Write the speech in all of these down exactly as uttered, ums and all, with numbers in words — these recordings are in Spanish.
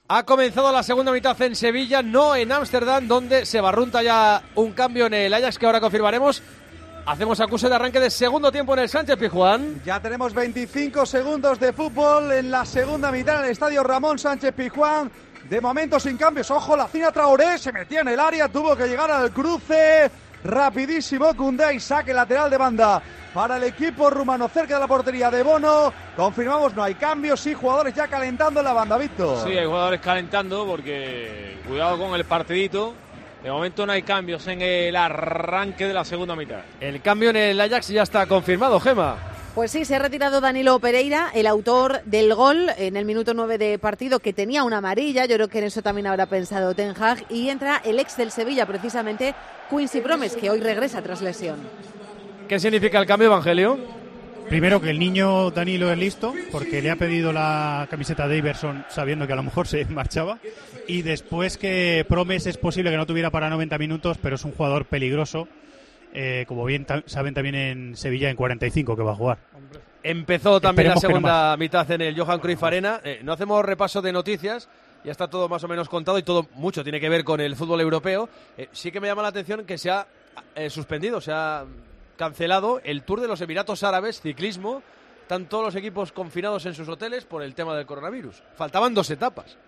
Ha comenzado la segunda mitad en Sevilla, no en Ámsterdam, donde se barrunta ya un cambio en el Ajax que ahora confirmaremos. Hacemos acuse de arranque de segundo tiempo en el Sánchez-Pizjuán. Ya tenemos veinticinco segundos de fútbol en la segunda mitad en el estadio Ramón Sánchez-Pizjuán. De momento sin cambios. Ojo, Lacina Traoré se metía en el área, tuvo que llegar al cruce. Rapidísimo Koundé y saque lateral de banda para el equipo rumano cerca de la portería de Bono. Confirmamos, no hay cambios, sí, jugadores ya calentando en la banda, Víctor. Sí, hay jugadores calentando porque cuidado con el partidito. De momento no hay cambios en el arranque de la segunda mitad. El cambio en el Ajax ya está confirmado, Gema. Pues sí, se ha retirado Danilo Pereira, el autor del gol en el minuto nueve de partido, que tenía una amarilla. Yo creo que en eso también habrá pensado Ten Hag. Y entra el ex del Sevilla, precisamente, Quincy Promes, que hoy regresa tras lesión. ¿Qué significa el cambio, Evangelio? Primero, que el niño Danilo es listo, porque le ha pedido la camiseta de Iverson sabiendo que a lo mejor se marchaba. Y después que Promes es posible que no tuviera para noventa minutos, pero es un jugador peligroso. Eh, como bien ta- saben también en Sevilla, en cuarenta y cinco que va a jugar. Empezó también Esperemos la segunda no mitad en el Johan Cruyff Arena. Eh, no hacemos repaso de noticias, ya está todo más o menos contado y todo mucho tiene que ver con el fútbol europeo. Eh, sí que me llama la atención que se ha eh, suspendido, se ha cancelado el Tour de los Emiratos Árabes, ciclismo. Están todos los equipos confinados en sus hoteles por el tema del coronavirus. Faltaban dos etapas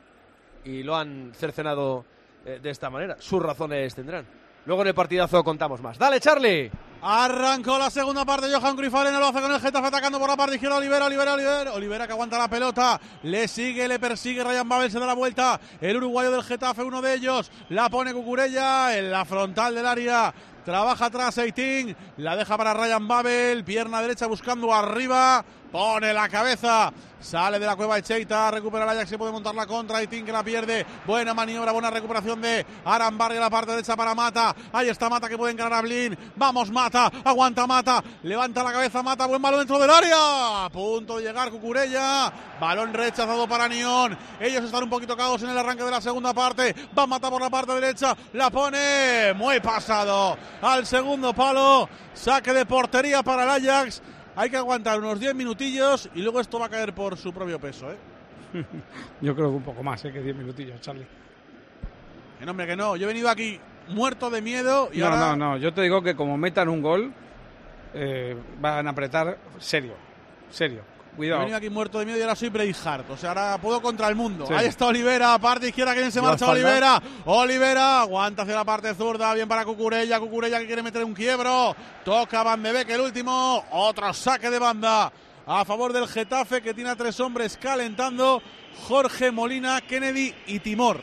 y lo han cercenado eh, de esta manera. Sus razones tendrán. Luego en el partidazo contamos más. ¡Dale, Charlie! Arrancó la segunda parte, Johan Cruyff Arena, lo hace con el Getafe atacando por la parte izquierda, Olivera, Olivera, Olivera, Olivera que aguanta la pelota, le sigue, le persigue, Ryan Babel se da la vuelta, el uruguayo del Getafe, uno de ellos, la pone Cucurella en la frontal del área, trabaja atrás Eiting, la deja para Ryan Babel, pierna derecha buscando arriba, pone la cabeza, sale de la cueva Echeita, recupera el Ajax, se puede montar la contra, Eiting que la pierde, buena maniobra, buena recuperación de Arambarri en la parte derecha para Mata, ahí está Mata que puede encarar a Blin, vamos Mata, aguanta Mata, levanta la cabeza Mata, buen balón dentro del área, a punto de llegar Cucurella, balón rechazado para Nión, ellos están un poquito cagados en el arranque de la segunda parte, va Mata por la parte derecha, la pone, muy pasado, al segundo palo, saque de portería para el Ajax. Hay que aguantar unos diez minutillos y luego esto va a caer por su propio peso, ¿eh? Yo creo que un poco más, ¿eh? Que diez minutillos, Charlie. Que no, hombre, que no. Yo he venido aquí muerto de miedo y no, ahora... No, no, yo te digo que como metan un gol, eh, van a apretar serio, serio. Cuidado. He venido aquí muerto de miedo y ahora soy Braveheart. O sea, ahora puedo contra el mundo. Sí. Ahí está Olivera, parte izquierda, que bien se marcha Olivera. Olivera, aguanta hacia la parte zurda, bien para Cucurella. Cucurella que quiere meter un quiebro. Toca Van de Beek el último. Otro saque de banda a favor del Getafe, que tiene a tres hombres calentando. Jorge Molina, Kennedy y Timor.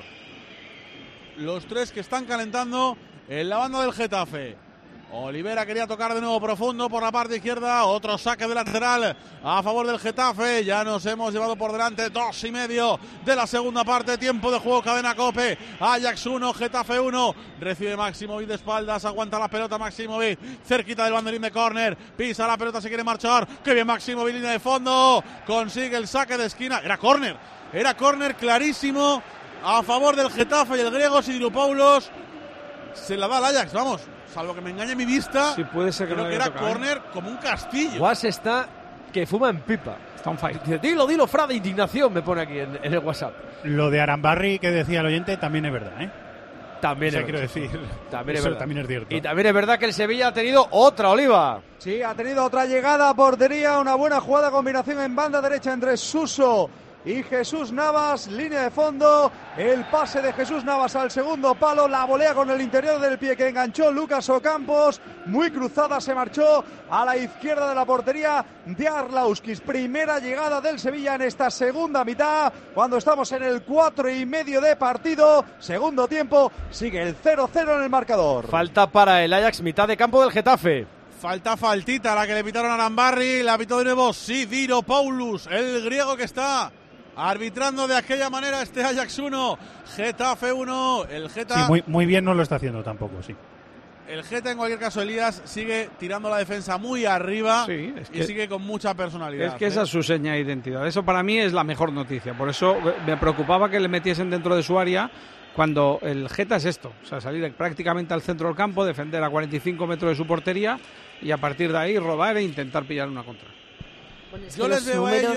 Los tres que están calentando en la banda del Getafe. Olivera quería tocar de nuevo profundo por la parte izquierda, otro saque de lateral a favor del Getafe, ya nos hemos llevado por delante dos y medio de la segunda parte, tiempo de juego, cadena COPE, Ajax uno, Getafe uno, recibe Maximovic de espaldas, aguanta la pelota Maximovic, cerquita del banderín de córner, pisa la pelota, se quiere marchar, que bien Maximovic, línea de fondo, consigue el saque de esquina, era córner, era córner clarísimo a favor del Getafe y el griego Sidiropoulos se la da al Ajax, vamos. Salvo que me engañe mi vista, sí, puede ser que creo no que era tocado, córner, ¿eh? Como un castillo. Guas está que fuma en pipa. Está on fire. Dice, dilo, dilo, Fra, de indignación, me pone aquí en, en el WhatsApp. Lo de Arambarri que decía el oyente también es verdad, ¿eh? También o sea, es quiero verdad. decir, también es eso verdad. también es cierto. Y también es verdad que el Sevilla ha tenido otra Oliva. Sí, ha tenido otra llegada a portería, una buena jugada, combinación en banda derecha entre Suso y Jesús Navas, línea de fondo, el pase de Jesús Navas al segundo palo, la volea con el interior del pie que enganchó Lucas Ocampos, muy cruzada, se marchó a la izquierda de la portería de Arlauskis. Primera llegada del Sevilla en esta segunda mitad, cuando estamos en el cuatro y medio de partido, segundo tiempo, sigue el cero cero en el marcador. Falta para el Ajax, mitad de campo del Getafe. Falta faltita, la que le pitaron a Arambarri, la pitó de nuevo Sidiropoulos, el griego que está arbitrando de aquella manera este Ajax uno, Getafe uno, el Geta... Sí, muy, muy bien no lo está haciendo tampoco, sí. El Geta, en cualquier caso, Elías, sigue tirando la defensa muy arriba, sí, es que, y sigue con mucha personalidad. Es que ¿eh? esa es su seña de identidad. Eso para mí es la mejor noticia. Por eso me preocupaba que le metiesen dentro de su área cuando el Geta es esto. O sea, salir prácticamente al centro del campo, defender a cuarenta y cinco metros de su portería y a partir de ahí robar e intentar pillar una contra. Yo les veo números... a ellos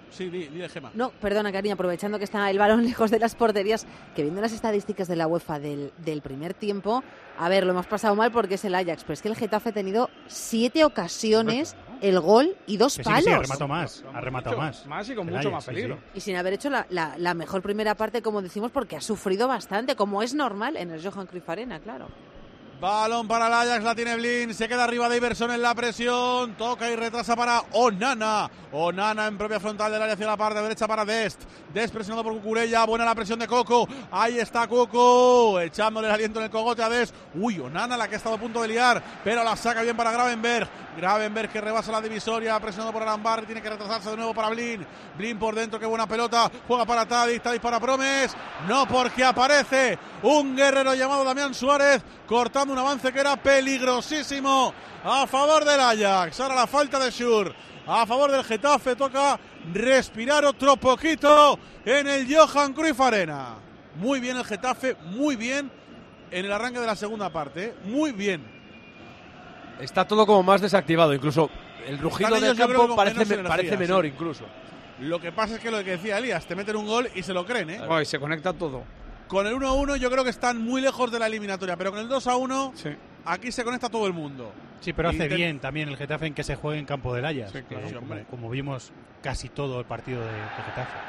Sí, di, di de Gema. No, perdona, cariño, aprovechando que está el balón lejos de las porterías, que viendo las estadísticas de la UEFA del, del primer tiempo, a ver, lo hemos pasado mal porque es el Ajax, pero es que el Getafe ha tenido siete ocasiones, el gol y dos Que sí, palos. que sí, ha rematado más, ha rematado mucho, más. Más y con El mucho Ajax, más sí, peligro. sí. Y sin haber hecho la, la, la mejor primera parte, como decimos, porque ha sufrido bastante, como es normal en el Johan Cruyff Arena, claro. Balón para el Ajax, la tiene Blin, se queda arriba de Iverson en la presión, toca y retrasa para Onana. Onana en propia frontal del área hacia la parte derecha para Dest. Dest presionado por Cucurella, buena la presión de Coco. Ahí está Coco, echándole el aliento en el cogote a Dest. Uy, Onana la que ha estado a punto de liar, pero la saca bien para Gravenberg. Gravenberg que rebasa la divisoria, presionado por Arambar, tiene que retrasarse de nuevo para Blin. Blin por dentro, qué buena pelota, juega para Tadic, Tadic para Promes. No, porque aparece un guerrero llamado Damián Suárez, cortando un avance que era peligrosísimo a favor del Ajax. Ahora la falta de Schur a favor del Getafe, toca respirar otro poquito en el Johan Cruyff Arena. Muy bien el Getafe, muy bien en el arranque de la segunda parte, ¿eh? Muy bien. Está todo como más desactivado, incluso el rugido Están del ellos, yo creo, campo con parece, menos me- energía, parece menor sí. incluso. Lo que pasa es que lo que decía Elías, te meten un gol y se lo creen, ¿eh? Oh, y se conecta todo. Con el uno a uno yo creo que están muy lejos de la eliminatoria, pero con el dos a uno Sí. aquí se conecta todo el mundo. Sí, pero hace Inter- bien también el Getafe en que se juegue en campo del Ajax. Sí, claro. que Sí, como, hombre. como vimos casi todo el partido de, de Getafe.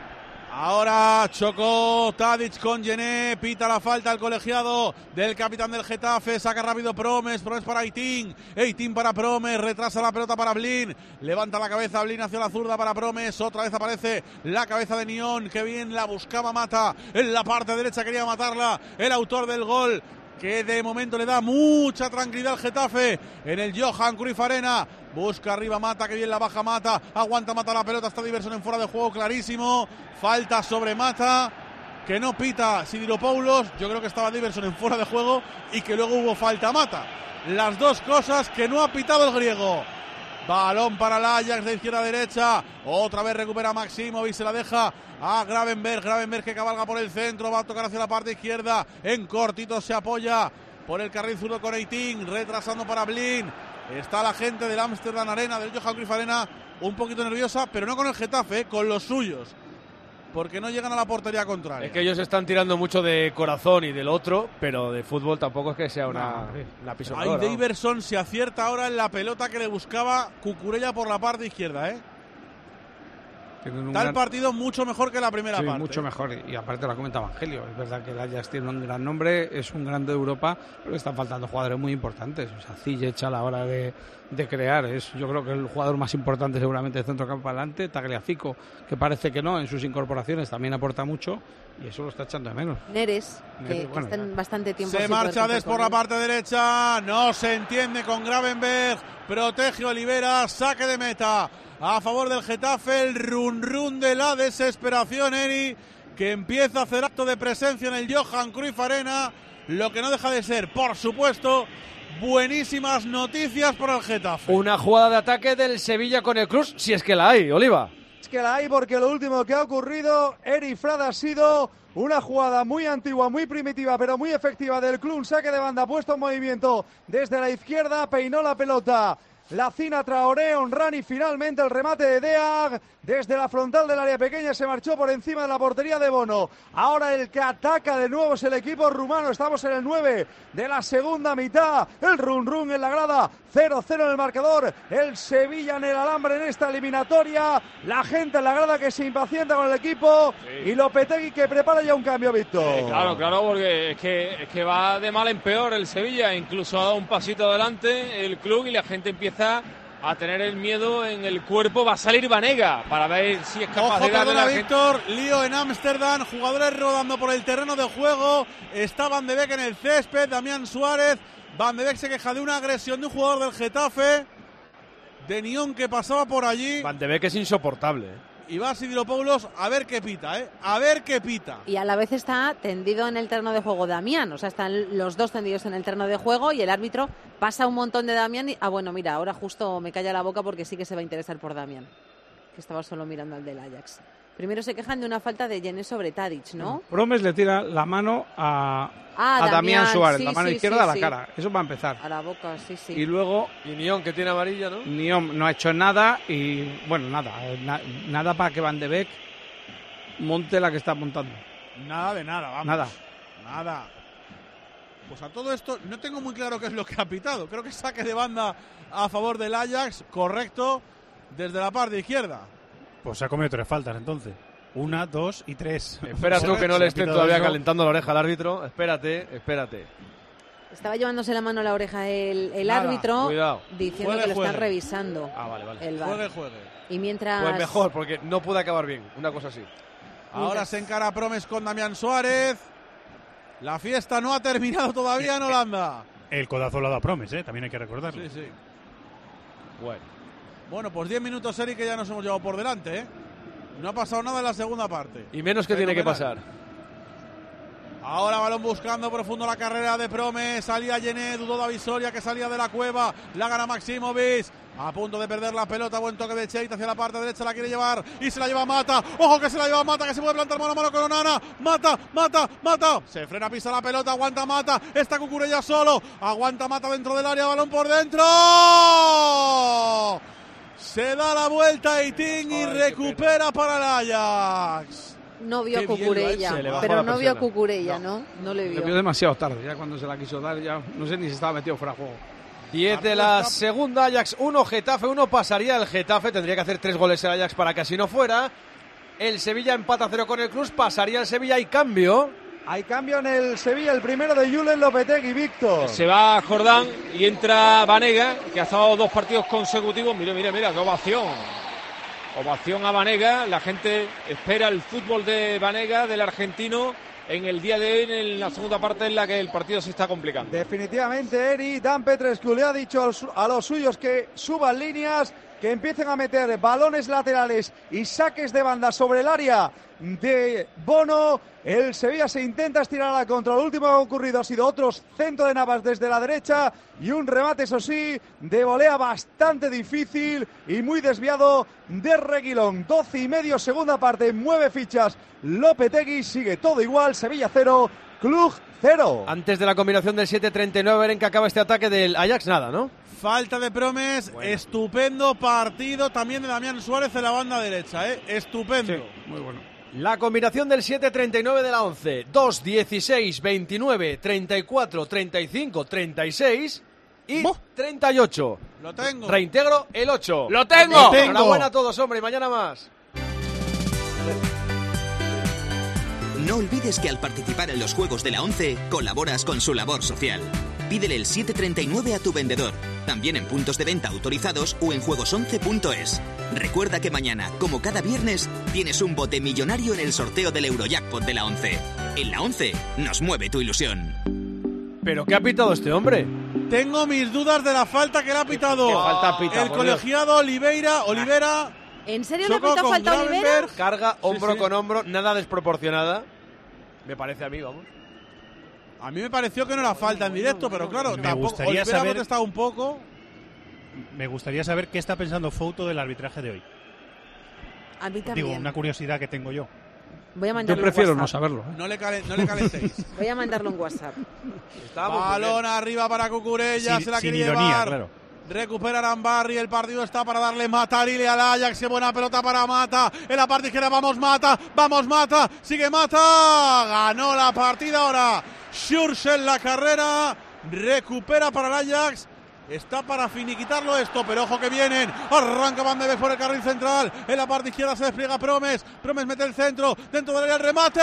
Ahora chocó Tadic con Gené, pita la falta el colegiado del capitán del Getafe, saca rápido Promes, Promes para Eitín, Eitín para Promes, retrasa la pelota para Blin, levanta la cabeza Blin hacia la zurda para Promes, otra vez aparece la cabeza de Nión, que bien la buscaba Mata, en la parte derecha quería matarla, el autor del gol, que de momento le da mucha tranquilidad al Getafe en el Johan Cruyff Arena. Busca arriba Mata, que bien la baja Mata, aguanta Mata la pelota, está Diverson en fuera de juego clarísimo, falta sobre Mata, que no pita Sidiropoulos, yo creo que estaba Diverson en fuera de juego y que luego hubo falta Mata. Las dos cosas que no ha pitado el griego. Balón para el Ajax de izquierda a derecha, otra vez recupera Maximovic, se la deja a Gravenberg, Gravenberg que cabalga por el centro, va a tocar hacia la parte izquierda, en cortito se apoya por el carril zurdo con Eitín, retrasando para Blin. Está la gente del Amsterdam Arena, del Johan Cruyff Arena, un poquito nerviosa, pero no con el Getafe, eh, con los suyos, porque no llegan a la portería contraria. Es que ellos están tirando mucho de corazón y del otro, pero de fútbol tampoco es que sea una, una Ay, pisonadora, ¿no? Daverson se acierta ahora en la pelota que le buscaba Cucurella por la parte izquierda, ¿eh? Tienen un Tal gran- partido mucho mejor que la primera Sí, parte. mucho mejor. Y, y aparte lo comenta Evangelio. Es verdad que el Ajax tiene un gran nombre, es un grande de Europa, pero le están faltando jugadores muy importantes. O sea, Ziyech a la hora de, de crear es, yo creo que el jugador más importante seguramente de centro campo adelante. Tagliafico, que parece que no, en sus incorporaciones también aporta mucho y eso lo está echando de menos. Neres, que, Neres, que bueno, está en ya. bastante tiempo Se sin marcha poder Des contar por la con él. parte derecha, no se entiende con Gravenberg, protege Olivera, saque de meta a favor del Getafe, el run run de la desesperación, Eri, que empieza a hacer acto de presencia en el Johan Cruyff Arena, lo que no deja de ser, por supuesto, buenísimas noticias para el Getafe. Una jugada de ataque del Sevilla con el Cruz, si es que la hay, Oliva. Es que la hay porque lo último que ha ocurrido, Eri Frada, ha sido una jugada muy antigua, muy primitiva, pero muy efectiva del club. Un saque de banda puesto en movimiento desde la izquierda, peinó la pelota Lacina Traoré, Onrani, finalmente el remate de Deag desde la frontal del área pequeña, se marchó por encima de la portería de Bono. Ahora el que ataca de nuevo es el equipo rumano, estamos en el nueve de la segunda mitad, el run run en la grada, cero cero en el marcador, el Sevilla en el alambre en esta eliminatoria, la gente en la grada que se impacienta con el equipo Sí. y Lopetegui que prepara ya un cambio, Víctor. Eh, claro, claro, porque es que, es que va de mal en peor el Sevilla, incluso ha dado un pasito adelante el club y la gente empieza a tener el miedo en el cuerpo. Va a salir Vanega para ver si es capaz Ojo, de darle a perdona, la gente. Víctor, lío en Ámsterdam, jugadores rodando por el terreno de juego, está Van de Beek en el césped, Damián Suárez, Van de Beek se queja de una agresión de un jugador del Getafe, de Nión que pasaba por allí, Van de Beek es insoportable, ¿eh? y va Sidiropoulos a ver qué pita, ¿eh? A ver qué pita. Y a la vez está tendido en el terreno de juego Damián, o sea, están los dos tendidos en el terreno de juego y el árbitro pasa un montón de Damián y, ah, bueno, mira, ahora justo me calla la boca porque sí que se va a interesar por Damián, que estaba solo mirando al del Ajax. Primero se quejan de una falta de Jenné sobre Tadic, ¿no? Promes le tira la mano a, ah, a Damián, Damián Suárez, sí, la mano sí, izquierda sí, a la sí. cara. Eso va a empezar. A la boca, sí, sí. Y luego... Y Nión, que tiene amarilla, ¿no? Nión no ha hecho nada y, bueno, nada. Na, nada para que Van de Beek monte la que está montando. Nada de nada, vamos. Nada. Nada. Pues a todo esto no tengo muy claro qué es lo que ha pitado. Creo que saque de banda a favor del Ajax, correcto, desde la parte izquierda. Pues ha comido tres faltas entonces. Una, dos y tres. Espera tú que no le esté todavía calentando la oreja al árbitro. Espérate, espérate. Estaba llevándose la mano a la oreja el, el Nada, árbitro cuidado. diciendo Juegue, que lo juegue. están revisando. Ah, vale, vale. El V A R. Juegue, juegue. Y mientras... Pues mejor, porque no puede acabar bien. Una cosa así. Ahora Mientras... se encara Promes con Damián Suárez. La fiesta no ha terminado todavía en Holanda. El codazo lo ha dado Promes, ¿eh? También hay que recordarlo. Sí, sí. Bueno. Bueno, pues diez minutos, Eric, que ya nos hemos llevado por delante, ¿eh? No ha pasado nada en la segunda parte. Y menos que tiene que Fenomenal. pasar. Ahora balón buscando profundo la carrera de Promes. Salía Jenné, dudó David Soria que salía de la cueva. La gana Maximovic. A punto de perder la pelota, buen toque de Cheita hacia la parte derecha, la quiere llevar y se la lleva Mata. Ojo que se la lleva Mata, que se puede plantar mano a mano con Onana. Mata, Mata, Mata. Se frena, pisa la pelota, aguanta Mata. Está Cucurella solo. Aguanta Mata dentro del área, balón por dentro. Se da la vuelta Eiting y recupera para el Ajax. No vio a Qué bien lo Cucurella, ha hecho, se le bajó pero la no vio a persiana. Cucurella, ¿no? No le Le vio. vio demasiado tarde, ya cuando se la quiso dar, ya no sé ni si estaba metido fuera de juego. diez de la segunda, Ajax uno, Getafe uno, pasaría el Getafe, tendría que hacer tres goles el Ajax para que así no fuera. El Sevilla empata a cero con el Cluj, pasaría el Sevilla y cambio. Hay cambio en el Sevilla, el primero de Julen Lopetegui, Víctor. Se va Jordán y entra Vanega, que ha estado dos partidos consecutivos. Mira, mira, mira, qué ovación. Ovación a Vanega. La gente espera el fútbol de Vanega, del argentino, en el día de hoy, en la segunda parte en la que el partido se está complicando. Definitivamente, Eri, Dan Petrescu le ha dicho a los, a los suyos que suban líneas, que empiecen a meter balones laterales y saques de banda sobre el área de Bono. El Sevilla se intenta estirar a la contra. Lo último que ha ocurrido ha sido otro centro de Navas desde la derecha y un remate, eso sí, de volea bastante difícil y muy desviado de Reguilón. doce y medio, segunda parte, mueve fichas Lopetegui, sigue todo igual, Sevilla cero, Cluj cero. Antes de la combinación del siete treinta y nueve, ver en que acaba este ataque del Ajax, nada, ¿no? Falta de Promes, Bueno. Estupendo partido también de Damián Suárez en la banda derecha, ¿eh? Estupendo. Sí, muy bueno. La combinación del siete treinta y nueve de la once, dos, dieciséis, veintinueve, treinta y cuatro, treinta y cinco, treinta y seis y ¡Buh! treinta y ocho. Lo tengo. Reintegro el ocho. ¡Lo tengo! Lo tengo. Enhorabuena a todos, hombre, y mañana más. No olvides que al participar en los Juegos de la once, colaboras con su labor social. Pídele el siete treinta y nueve a tu vendedor, también en puntos de venta autorizados o en juegos once punto es. Recuerda que mañana, como cada viernes, tienes un bote millonario en el sorteo del Eurojackpot de la once. En la once, nos mueve tu ilusión. ¿Pero qué ha pitado este hombre? Tengo mis dudas de la falta que le ha pitado ¿Qué falta ha pitado, el por Dios? colegiado Oliveira. Olivera. ¿En serio le ha Chocó pitado con falta a Olivera? Gravenberch. Carga hombro sí. con hombro, nada desproporcionada. Me parece a mí, vamos. A mí me pareció que no era falta en directo, pero claro, Me tampoco. gustaría Olivera ha saber- protestado un poco. Me gustaría saber qué está pensando Fouto del arbitraje de hoy. A mí Digo, también. una curiosidad que tengo yo. Voy a Yo mandarlo prefiero en no WhatsApp. saberlo. ¿eh? No le, calen- no le calentéis. Voy a mandarlo en WhatsApp. Estábamos muy bien. Balón arriba para Cucurella. Sin- se la sin quiere ironía, llevar. claro. Recupera Arambarri, el partido está para darle Matarile al Ajax, qué buena pelota para Mata, en la parte izquierda vamos Mata, vamos Mata, sigue Mata, ganó la partida ahora, Schürrle en la carrera, recupera para el Ajax, está para finiquitarlo esto, pero ojo que vienen, arranca Van de Beek por el carril central, en la parte izquierda se despliega Promes, Promes mete el centro, dentro del área el remate,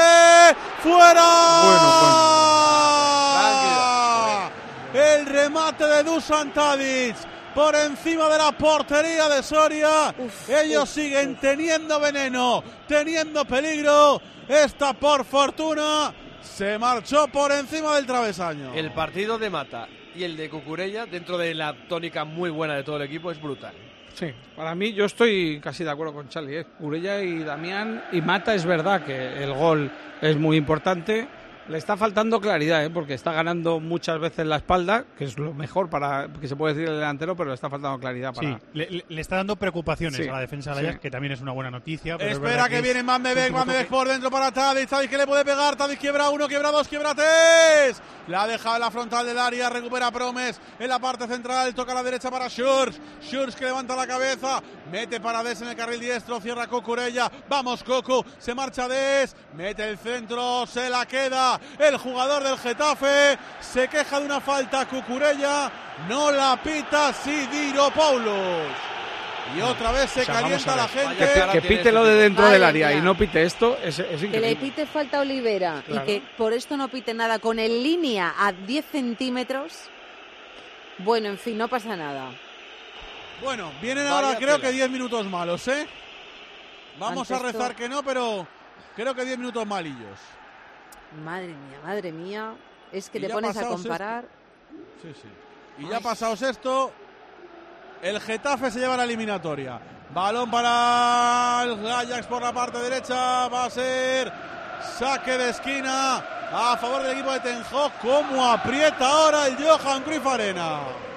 ¡fuera! El remate de Dusan Tadic por encima de la portería de Soria. Uf, Ellos uf, siguen uf. teniendo veneno, teniendo peligro. Esta, por fortuna, se marchó por encima del travesaño. El partido de Mata y el de Cucurella, dentro de la tónica muy buena de todo el equipo, es brutal. Sí, para mí yo estoy casi de acuerdo con Charlie. ¿eh? Cucurella y Damián y Mata, es verdad que el gol es muy importante, Le está faltando claridad, ¿eh? Porque está ganando muchas veces la espalda, que es lo mejor para que se puede decir el delantero, pero le está faltando claridad para... Sí, le, le está dando preocupaciones sí, a la defensa de Ajax, sí. que también es una buena noticia. Pero Espera que, que viene Van de Beek, Van de Beek por dentro para Tadic, Tadic que le puede pegar, Tadic quiebra uno, quiebra dos, quiebra tres. La deja en la frontal del área, recupera Promes en la parte central, toca a la derecha para Schurz, Schurz que levanta la cabeza, mete para Des en el carril diestro, cierra Cucurella, vamos Cocu, se marcha Des, mete el centro, se la queda el jugador del Getafe, se queja de una falta Cucurella, no la pita Sidiropoulos. Y otra vez se o sea, calienta la gente. Que, que pite lo de dentro del área mía. Y no pite esto, es, es increíble. Que le pite falta a Olivera claro. y que por esto no pite nada con el línea a diez centímetros. Bueno, en fin, no pasa nada. Bueno, vienen Vaya ahora creo tela. que diez minutos malos, ¿eh? Vamos Antes a rezar esto... que no, pero creo que diez minutos malillos. Madre mía, madre mía. Es que y te pones a comparar. Esto. Sí, sí. Y Ay. ya pasaos esto... El Getafe se lleva la eliminatoria. Balón para el Ajax por la parte derecha. Va a ser saque de esquina a favor del equipo de Ten Hag. ¿Cómo aprieta ahora el Johan Cruyff Arena?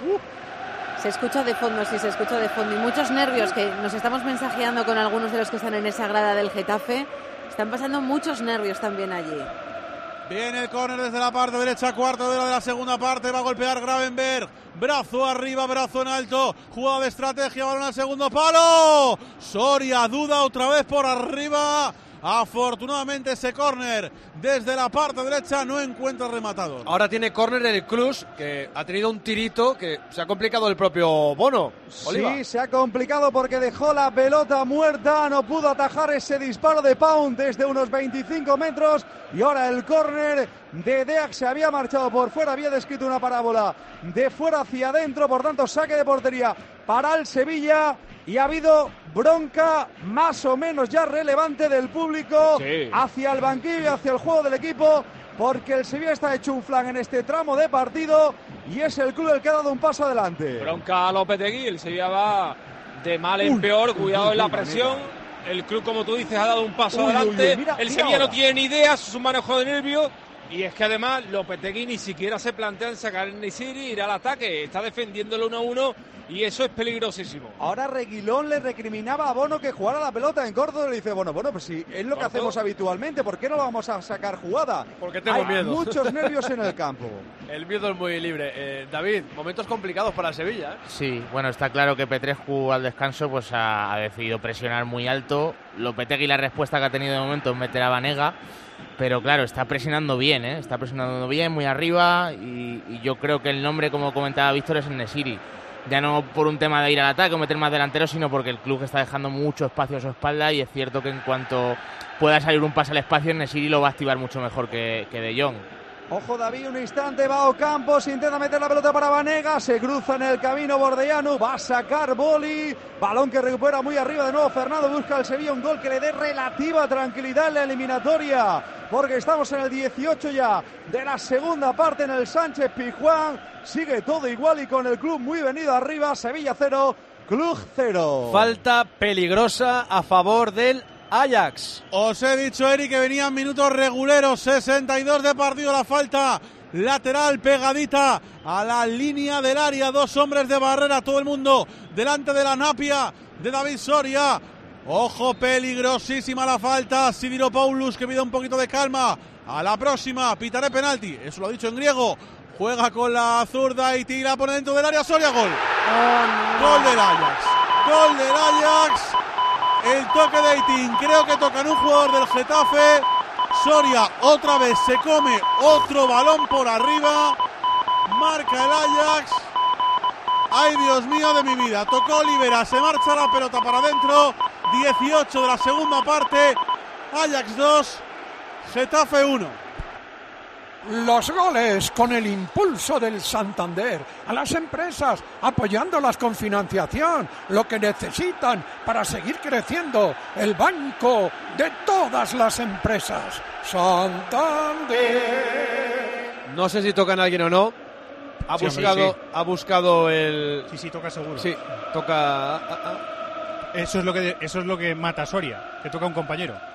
Uh. Se escucha de fondo, sí, se escucha de fondo. Y muchos nervios que nos estamos mensajeando con algunos de los que están en esa grada del Getafe. Están pasando muchos nervios también allí. Viene el córner desde la parte derecha, cuarto de la de la segunda parte, va a golpear Gravenberg, brazo arriba, brazo en alto, jugada de estrategia, balón al segundo palo, Soria duda otra vez por arriba, afortunadamente ese córner desde la parte derecha no encuentra rematador. Ahora tiene córner el Cluj, que ha tenido un tirito que se ha complicado el propio Bono. Oliva. Sí, se ha complicado porque dejó la pelota muerta, no pudo atajar ese disparo de Pound desde unos veinticinco metros y ahora el córner de Deac se había marchado por fuera, había descrito una parábola de fuera hacia adentro, por tanto saque de portería para el Sevilla y ha habido bronca más o menos ya relevante del público sí. hacia el banquillo y hacia el juego del equipo, porque el Sevilla está hecho un flan en este tramo de partido y es el club el que ha dado un paso adelante. Bronca a Lopetegui, el Sevilla va de mal en uy, peor, cuidado uy, en la presión. Mira. El club, como tú dices, ha dado un paso uy, adelante. Uy, mira, el Sevilla mira no tiene ni idea, es un manejo de nervios. Y es que además Lopetegui ni siquiera se plantea en sacar el Nesiri, ir al ataque, está defendiendo el uno a uno y eso es peligrosísimo. Ahora Reguilón le recriminaba a Bono que jugara la pelota en corto y le dice, bueno, bueno, pues si es lo que ¿Corto? hacemos habitualmente, ¿por qué no vamos a sacar jugada? Porque tengo Hay miedo. muchos nervios en el campo. El miedo es muy libre. Eh, David, momentos complicados para Sevilla, ¿eh? Sí, bueno, está claro que Petrescu al descanso pues ha, ha decidido presionar muy alto. Lopetegui la respuesta que ha tenido de momento es meter a Banega. Pero claro, está presionando bien, ¿eh? Está presionando bien, muy arriba y, y yo creo que el nombre, como comentaba Víctor, es el Nesiri. Ya no por un tema de ir al ataque o meter más delanteros, sino porque el club está dejando mucho espacio a su espalda y es cierto que en cuanto pueda salir un pase al espacio, el Nesiri lo va a activar mucho mejor que, que De Jong. Ojo David, un instante, va Ocampos, intenta meter la pelota para Banega, se cruza en el camino Bordellano, va a sacar Boli, balón que recupera muy arriba de nuevo Fernando, busca el Sevilla un gol que le dé relativa tranquilidad en la eliminatoria, porque estamos en el dieciocho ya de la segunda parte en el Sánchez Pizjuán, sigue todo igual y con el club muy venido arriba, Sevilla cero, Cluj cero. Falta peligrosa a favor del Ajax. Os he dicho, Eric, que venían minutos reguleros, sesenta y dos de partido, la falta lateral pegadita a la línea del área, dos hombres de barrera, todo el mundo delante de la napia de David Soria. Ojo, peligrosísima la falta, Sidiropoulos que pide un poquito de calma, a la próxima, pitaré penalti, eso lo ha dicho en griego, juega con la zurda y tira, pone dentro del área, Soria, gol. Oh, no. Gol del Ajax, gol del Ajax. El toque de Eitín, creo que tocan un jugador del Getafe. Soria otra vez se come otro balón por arriba. Marca el Ajax. Ay, Dios mío de mi vida. Tocó Olivera, se marcha la pelota para adentro. dieciocho de la segunda parte. Ajax dos, Getafe uno. Los goles con el impulso del Santander, a las empresas apoyándolas con financiación, lo que necesitan para seguir creciendo, el banco de todas las empresas, Santander. No sé si tocan a alguien o no. Ha sí, buscado, sí. ha buscado el. Sí, sí, toca seguro. Sí, toca. Ah, ah. Eso es lo que eso es lo que mata a Soria, que toca a un compañero.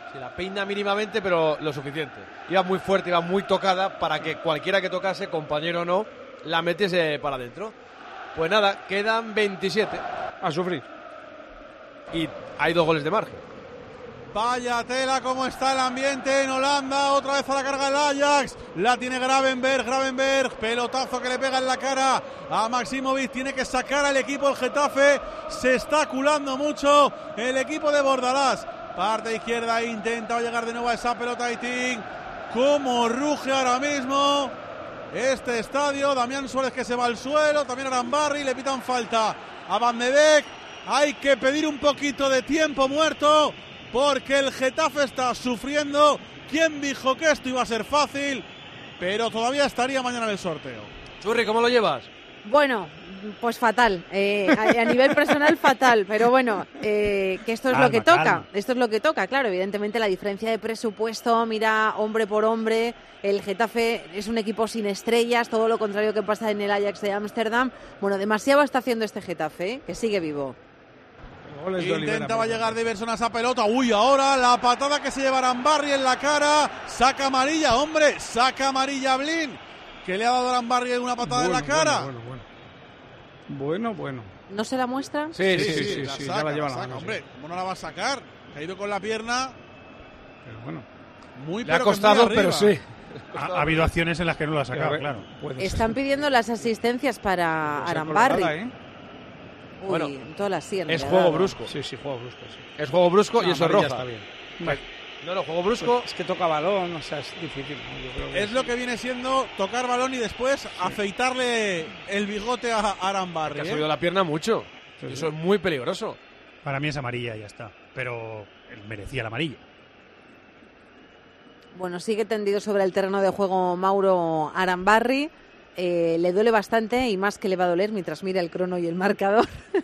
Sí, la peina mínimamente, pero lo suficiente. Iba muy fuerte, iba muy tocada para que cualquiera que tocase, compañero o no, la metiese para adentro. Pues nada, quedan veintisiete. A sufrir. Y hay dos goles de margen. Vaya tela cómo está el ambiente en Holanda, otra vez a la carga el Ajax, la tiene Gravenberg, Gravenberg, pelotazo que le pega en la cara a Maximovic, tiene que sacar al equipo el Getafe, se está culando mucho el equipo de Bordalás, parte izquierda, intenta llegar de nuevo a esa pelota Aitín, como ruge ahora mismo este estadio, Damián Suárez que se va al suelo, también Arambarri, le pitan falta a Van de Beek, hay que pedir un poquito de tiempo muerto, porque el Getafe está sufriendo. ¿Quién dijo que esto iba a ser fácil? Pero todavía estaría mañana en el sorteo. Churri, ¿cómo lo llevas? Bueno, pues fatal. Eh, a, a nivel personal, fatal. Pero bueno, eh, que esto es calma, lo que toca. calma. Esto es lo que toca, claro. Evidentemente la diferencia de presupuesto, mira, hombre por hombre. El Getafe es un equipo sin estrellas, todo lo contrario que pasa en el Ajax de Ámsterdam. Bueno, demasiado está haciendo este Getafe, ¿eh? Que sigue vivo. Intentaba llegar Diverson a esa pelota. Uy, ahora la patada que se lleva Arambarri en la cara. Saca amarilla, hombre. Saca amarilla a Blin, que le ha dado a Arambarri una patada bueno, en la cara. Bueno, bueno, bueno. Bueno, bueno. ¿No se la muestra? Sí, sí, Sí, sí, sí, sí, la sí, saca, ya la lleva la en la saca, mano, hombre. sí. ¿Cómo no la va a sacar? Ha ido con la pierna. Pero bueno. Muy, Le ha pero que costado, muy pero arriba. sí. Ha, ha habido acciones en las que no lo ha sacado, claro. Puede Están ser. pidiendo las asistencias para Puede ser Arambarri. colorada, ¿eh? Uy, Bueno, todas las sierras. Es juego brusco. Sí, sí, juego brusco, sí. Es juego brusco y No, eso es amarilla roja. está bien. Pues, no, no, juego brusco. Es que toca balón, o sea, es difícil, ¿no? Yo creo que Es lo que viene siendo tocar balón y después afeitarle el bigote a Arambarri. Que ha ¿eh? subido la pierna mucho. Sí, sí. Eso es muy peligroso. Para mí es amarilla y ya está. Pero él merecía la amarilla. Bueno, sigue tendido sobre el terreno de juego Mauro Arambarri. Eh, le duele bastante y más que le va a doler mientras mira el crono y el marcador.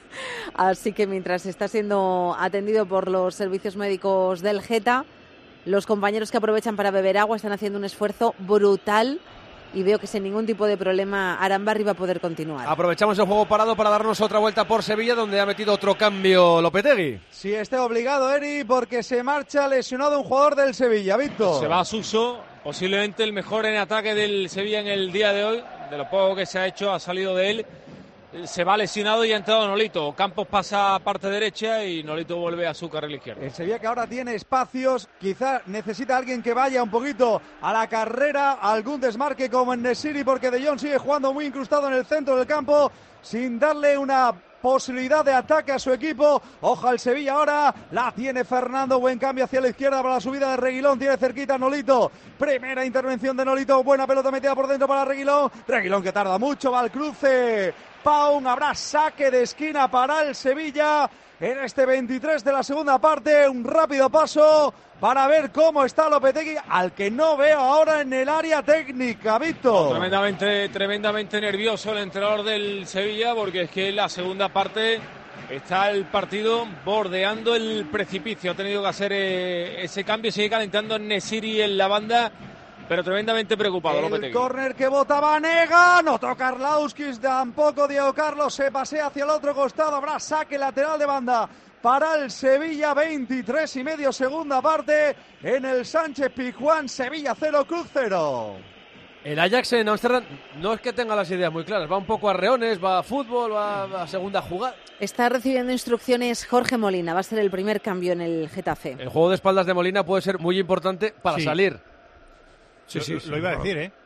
Así que mientras está siendo atendido por los servicios médicos del Geta, los compañeros que aprovechan para beber agua están haciendo un esfuerzo brutal y veo que sin ningún tipo de problema Arambarri va a poder continuar. Aprovechamos el juego parado para darnos otra vuelta por Sevilla, donde ha metido otro cambio Lopetegui. Sí, esté obligado, Eri, porque se marcha lesionado un jugador del Sevilla, Víctor. Se va a Suso, posiblemente el mejor en ataque del Sevilla en el día de hoy. De lo poco que se ha hecho, ha salido de él. Se va lesionado y ha entrado Nolito. Campos pasa a parte derecha y Nolito vuelve a su carril izquierdo. El Sevilla que ahora tiene espacios, quizá necesita alguien que vaya un poquito a la carrera, algún desmarque como en Nesiri, porque De Jong sigue jugando muy incrustado en el centro del campo, sin darle una posibilidad de ataque a su equipo. Ojo al Sevilla ahora, la tiene Fernando, buen cambio hacia la izquierda para la subida de Reguilón, tiene cerquita a Nolito, primera intervención de Nolito, buena pelota metida por dentro para Reguilón, Reguilón que tarda mucho, va al cruce, Paun, habrá saque de esquina para el Sevilla en este veintitrés de la segunda parte, un rápido paso para ver cómo está Lopetegui, al que no veo ahora en el área técnica, Víctor. Tremendamente, tremendamente nervioso el entrenador del Sevilla, porque es que en la segunda parte está el partido bordeando el precipicio. Ha tenido que hacer eh, ese cambio, sigue calentando Nesiri en la banda, pero tremendamente preocupado El Lopetegui. córner que bota Vanega, no toca Arlauskis, tampoco Diego Carlos, se pasea hacia el otro costado, habrá saque lateral de banda para el Sevilla, veintitrés y medio segunda parte en el Sánchez Pizjuán, Sevilla cero, Cruz cero. El Ajax en Ámsterdam no es que tenga las ideas muy claras, va un poco a reones, va a fútbol, va a segunda jugada. Está recibiendo instrucciones Jorge Molina, va a ser el primer cambio en el Getafe. El juego de espaldas de Molina puede ser muy importante para Sí. salir. Sí, sí, lo, lo iba a decir, ¿eh?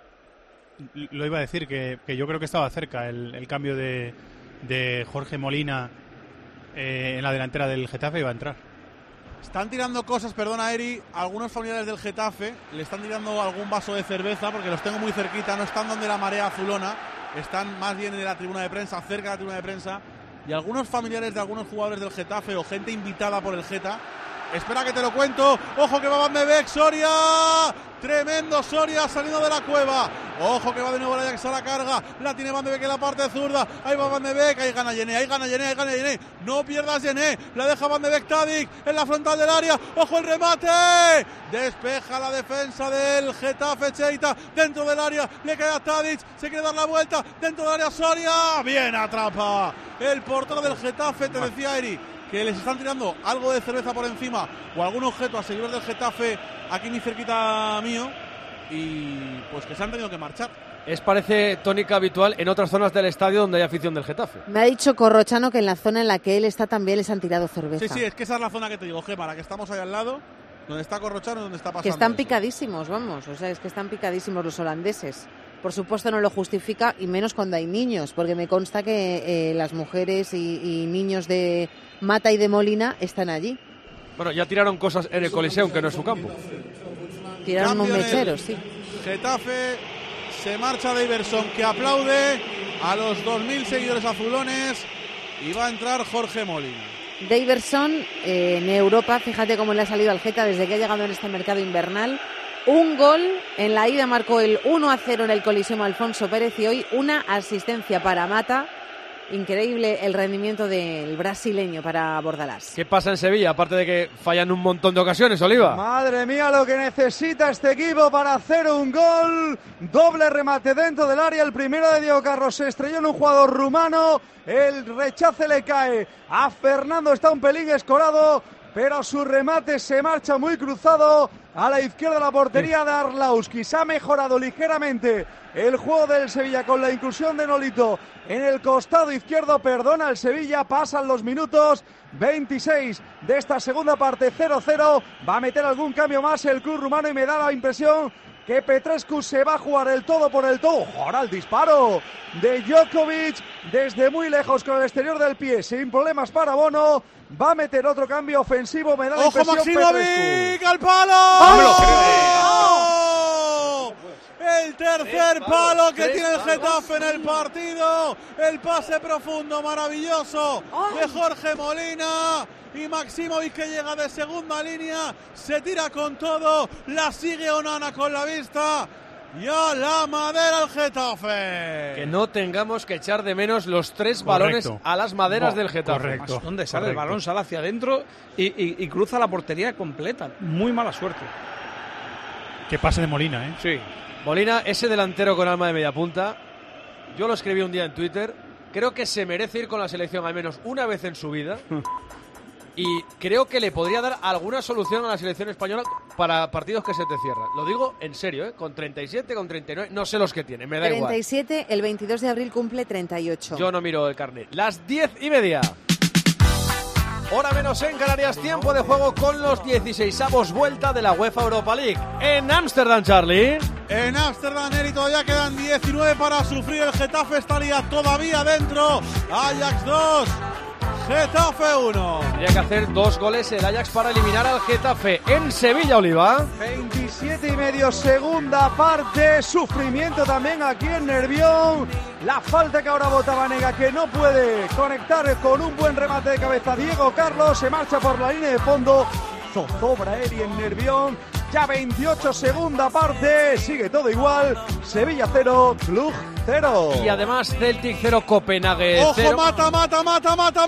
Lo iba a decir, que, que yo creo que estaba cerca el, el cambio de, de Jorge Molina eh, en la delantera del Getafe, iba a entrar. Están tirando cosas, perdona Eri, algunos familiares del Getafe le están tirando algún vaso de cerveza porque los tengo muy cerquita, no están donde la marea azulona, están más bien en la tribuna de prensa, cerca de la tribuna de prensa, y algunos familiares de algunos jugadores del Getafe o gente invitada por el Geta. Espera que te lo cuento. Ojo que va Van de Beek, Soria. Tremendo Soria saliendo de la cueva. Ojo que va de nuevo el Ajax a la carga. La tiene Van de Beek en la parte zurda. Ahí va Van de Beek. Ahí gana Yené. Ahí gana Yené. Ahí gana Yené. No pierdas Yené. La deja Van de Beek Tadic en la frontal del área. Ojo el remate. Despeja la defensa del Getafe Cheita. Dentro del área. Le queda Tadic. Se quiere dar la vuelta. Dentro del área Soria. Bien atrapa el portero del Getafe. Te decía Eri que les están tirando algo de cerveza por encima o algún objeto a seguidores del Getafe aquí muy cerquita mío y pues que se han tenido que marchar. Es, parece, tónica habitual en otras zonas del estadio donde hay afición del Getafe. Me ha dicho Corrochano que en la zona en la que él está también les han tirado cerveza. Sí, sí, es que esa es la zona que te digo, Gemma, la que estamos ahí al lado, donde está Corrochano y donde está pasando. Que están eso. picadísimos, vamos, o sea, es que están picadísimos los holandeses. Por supuesto no lo justifica, y menos cuando hay niños, porque me consta que eh, las mujeres y, y niños de Mata y de Molina están allí. Bueno, ya tiraron cosas en el Coliseum, que no es su campo. Tiraron un mechero, sí. Getafe, se marcha Daverson, que aplaude a los dos mil seguidores azulones, y va a entrar Jorge Molina. Daverson eh, en Europa, fíjate cómo le ha salido al Geta desde que ha llegado en este mercado invernal. Un gol, en la ida marcó el uno a cero en el Coliseum Alfonso Pérez y hoy una asistencia para Mata. Increíble el rendimiento del brasileño para Bordalás. ¿Qué pasa en Sevilla? Aparte de que fallan un montón de ocasiones, Oliva. Madre mía, lo que necesita este equipo para hacer un gol. Doble remate dentro del área. El primero de Diego Carlos se estrelló en un jugador rumano. El rechace le cae a Fernando. Está un pelín escorado, pero su remate se marcha muy cruzado a la izquierda de la portería de Arlauski. Se ha mejorado ligeramente el juego del Sevilla con la inclusión de Nolito en el costado izquierdo. Perdona el Sevilla, pasan los minutos veintiséis de esta segunda parte, cero cero. Va a meter algún cambio más el club rumano y me da la impresión que Petrescu se va a jugar el todo por el todo. Ahora el disparo de Djokovic desde muy lejos con el exterior del pie, sin problemas para Bono. Va a meter otro cambio ofensivo, me da la ¡Ojo, impresión Maximovic al palo! ¡Oh! El tercer palo que tiene el Getafe en el partido. El pase profundo maravilloso de Jorge Molina. Y Maximovic, que llega de segunda línea, se tira con todo, la sigue Onana con la vista. Y a la madera el Getafe. Que no tengamos que echar de menos los tres Correcto. balones a las maderas No, del Getafe. Correcto. ¿Dónde sale Correcto. el balón? Sale hacia adentro y, y, y cruza la portería completa. Muy mala suerte. Que pase de Molina, ¿eh? Sí. Molina, ese delantero con alma de media punta, yo lo escribí un día en Twitter, creo que se merece ir con la selección al menos una vez en su vida. Y creo que le podría dar alguna solución a la selección española para partidos que se te cierran. Lo digo en serio, ¿eh? Con treinta y siete, con treinta y nueve, no sé los que tiene, me da treinta y igual. siete, el veintidós de abril cumple treinta y ocho. Yo no miro el carnet. Las diez y media. Hora menos en Canarias, tiempo de juego con los dieciseisavos vuelta de la UEFA Europa League. En Ámsterdam, Charlie. En Ámsterdam, Eri, todavía quedan diecinueve para sufrir. El Getafe estaría todavía dentro. Ajax dos, Getafe uno. Tendría que hacer dos goles el Ajax para eliminar al Getafe. En Sevilla, Oliva. veintisiete y medio, segunda parte. Sufrimiento también aquí en Nervión. La falta que ahora bota Banega, que no puede conectar con un buen remate de cabeza. Diego Carlos se marcha por la línea de fondo. Zozobra Eri en Nervión. Ya veintiocho, segunda parte. Sigue todo igual. Sevilla cero, Cluj cero. Y además Celtic cero, Copenhague ¡Ojo, cero. mata, mata, mata, mata,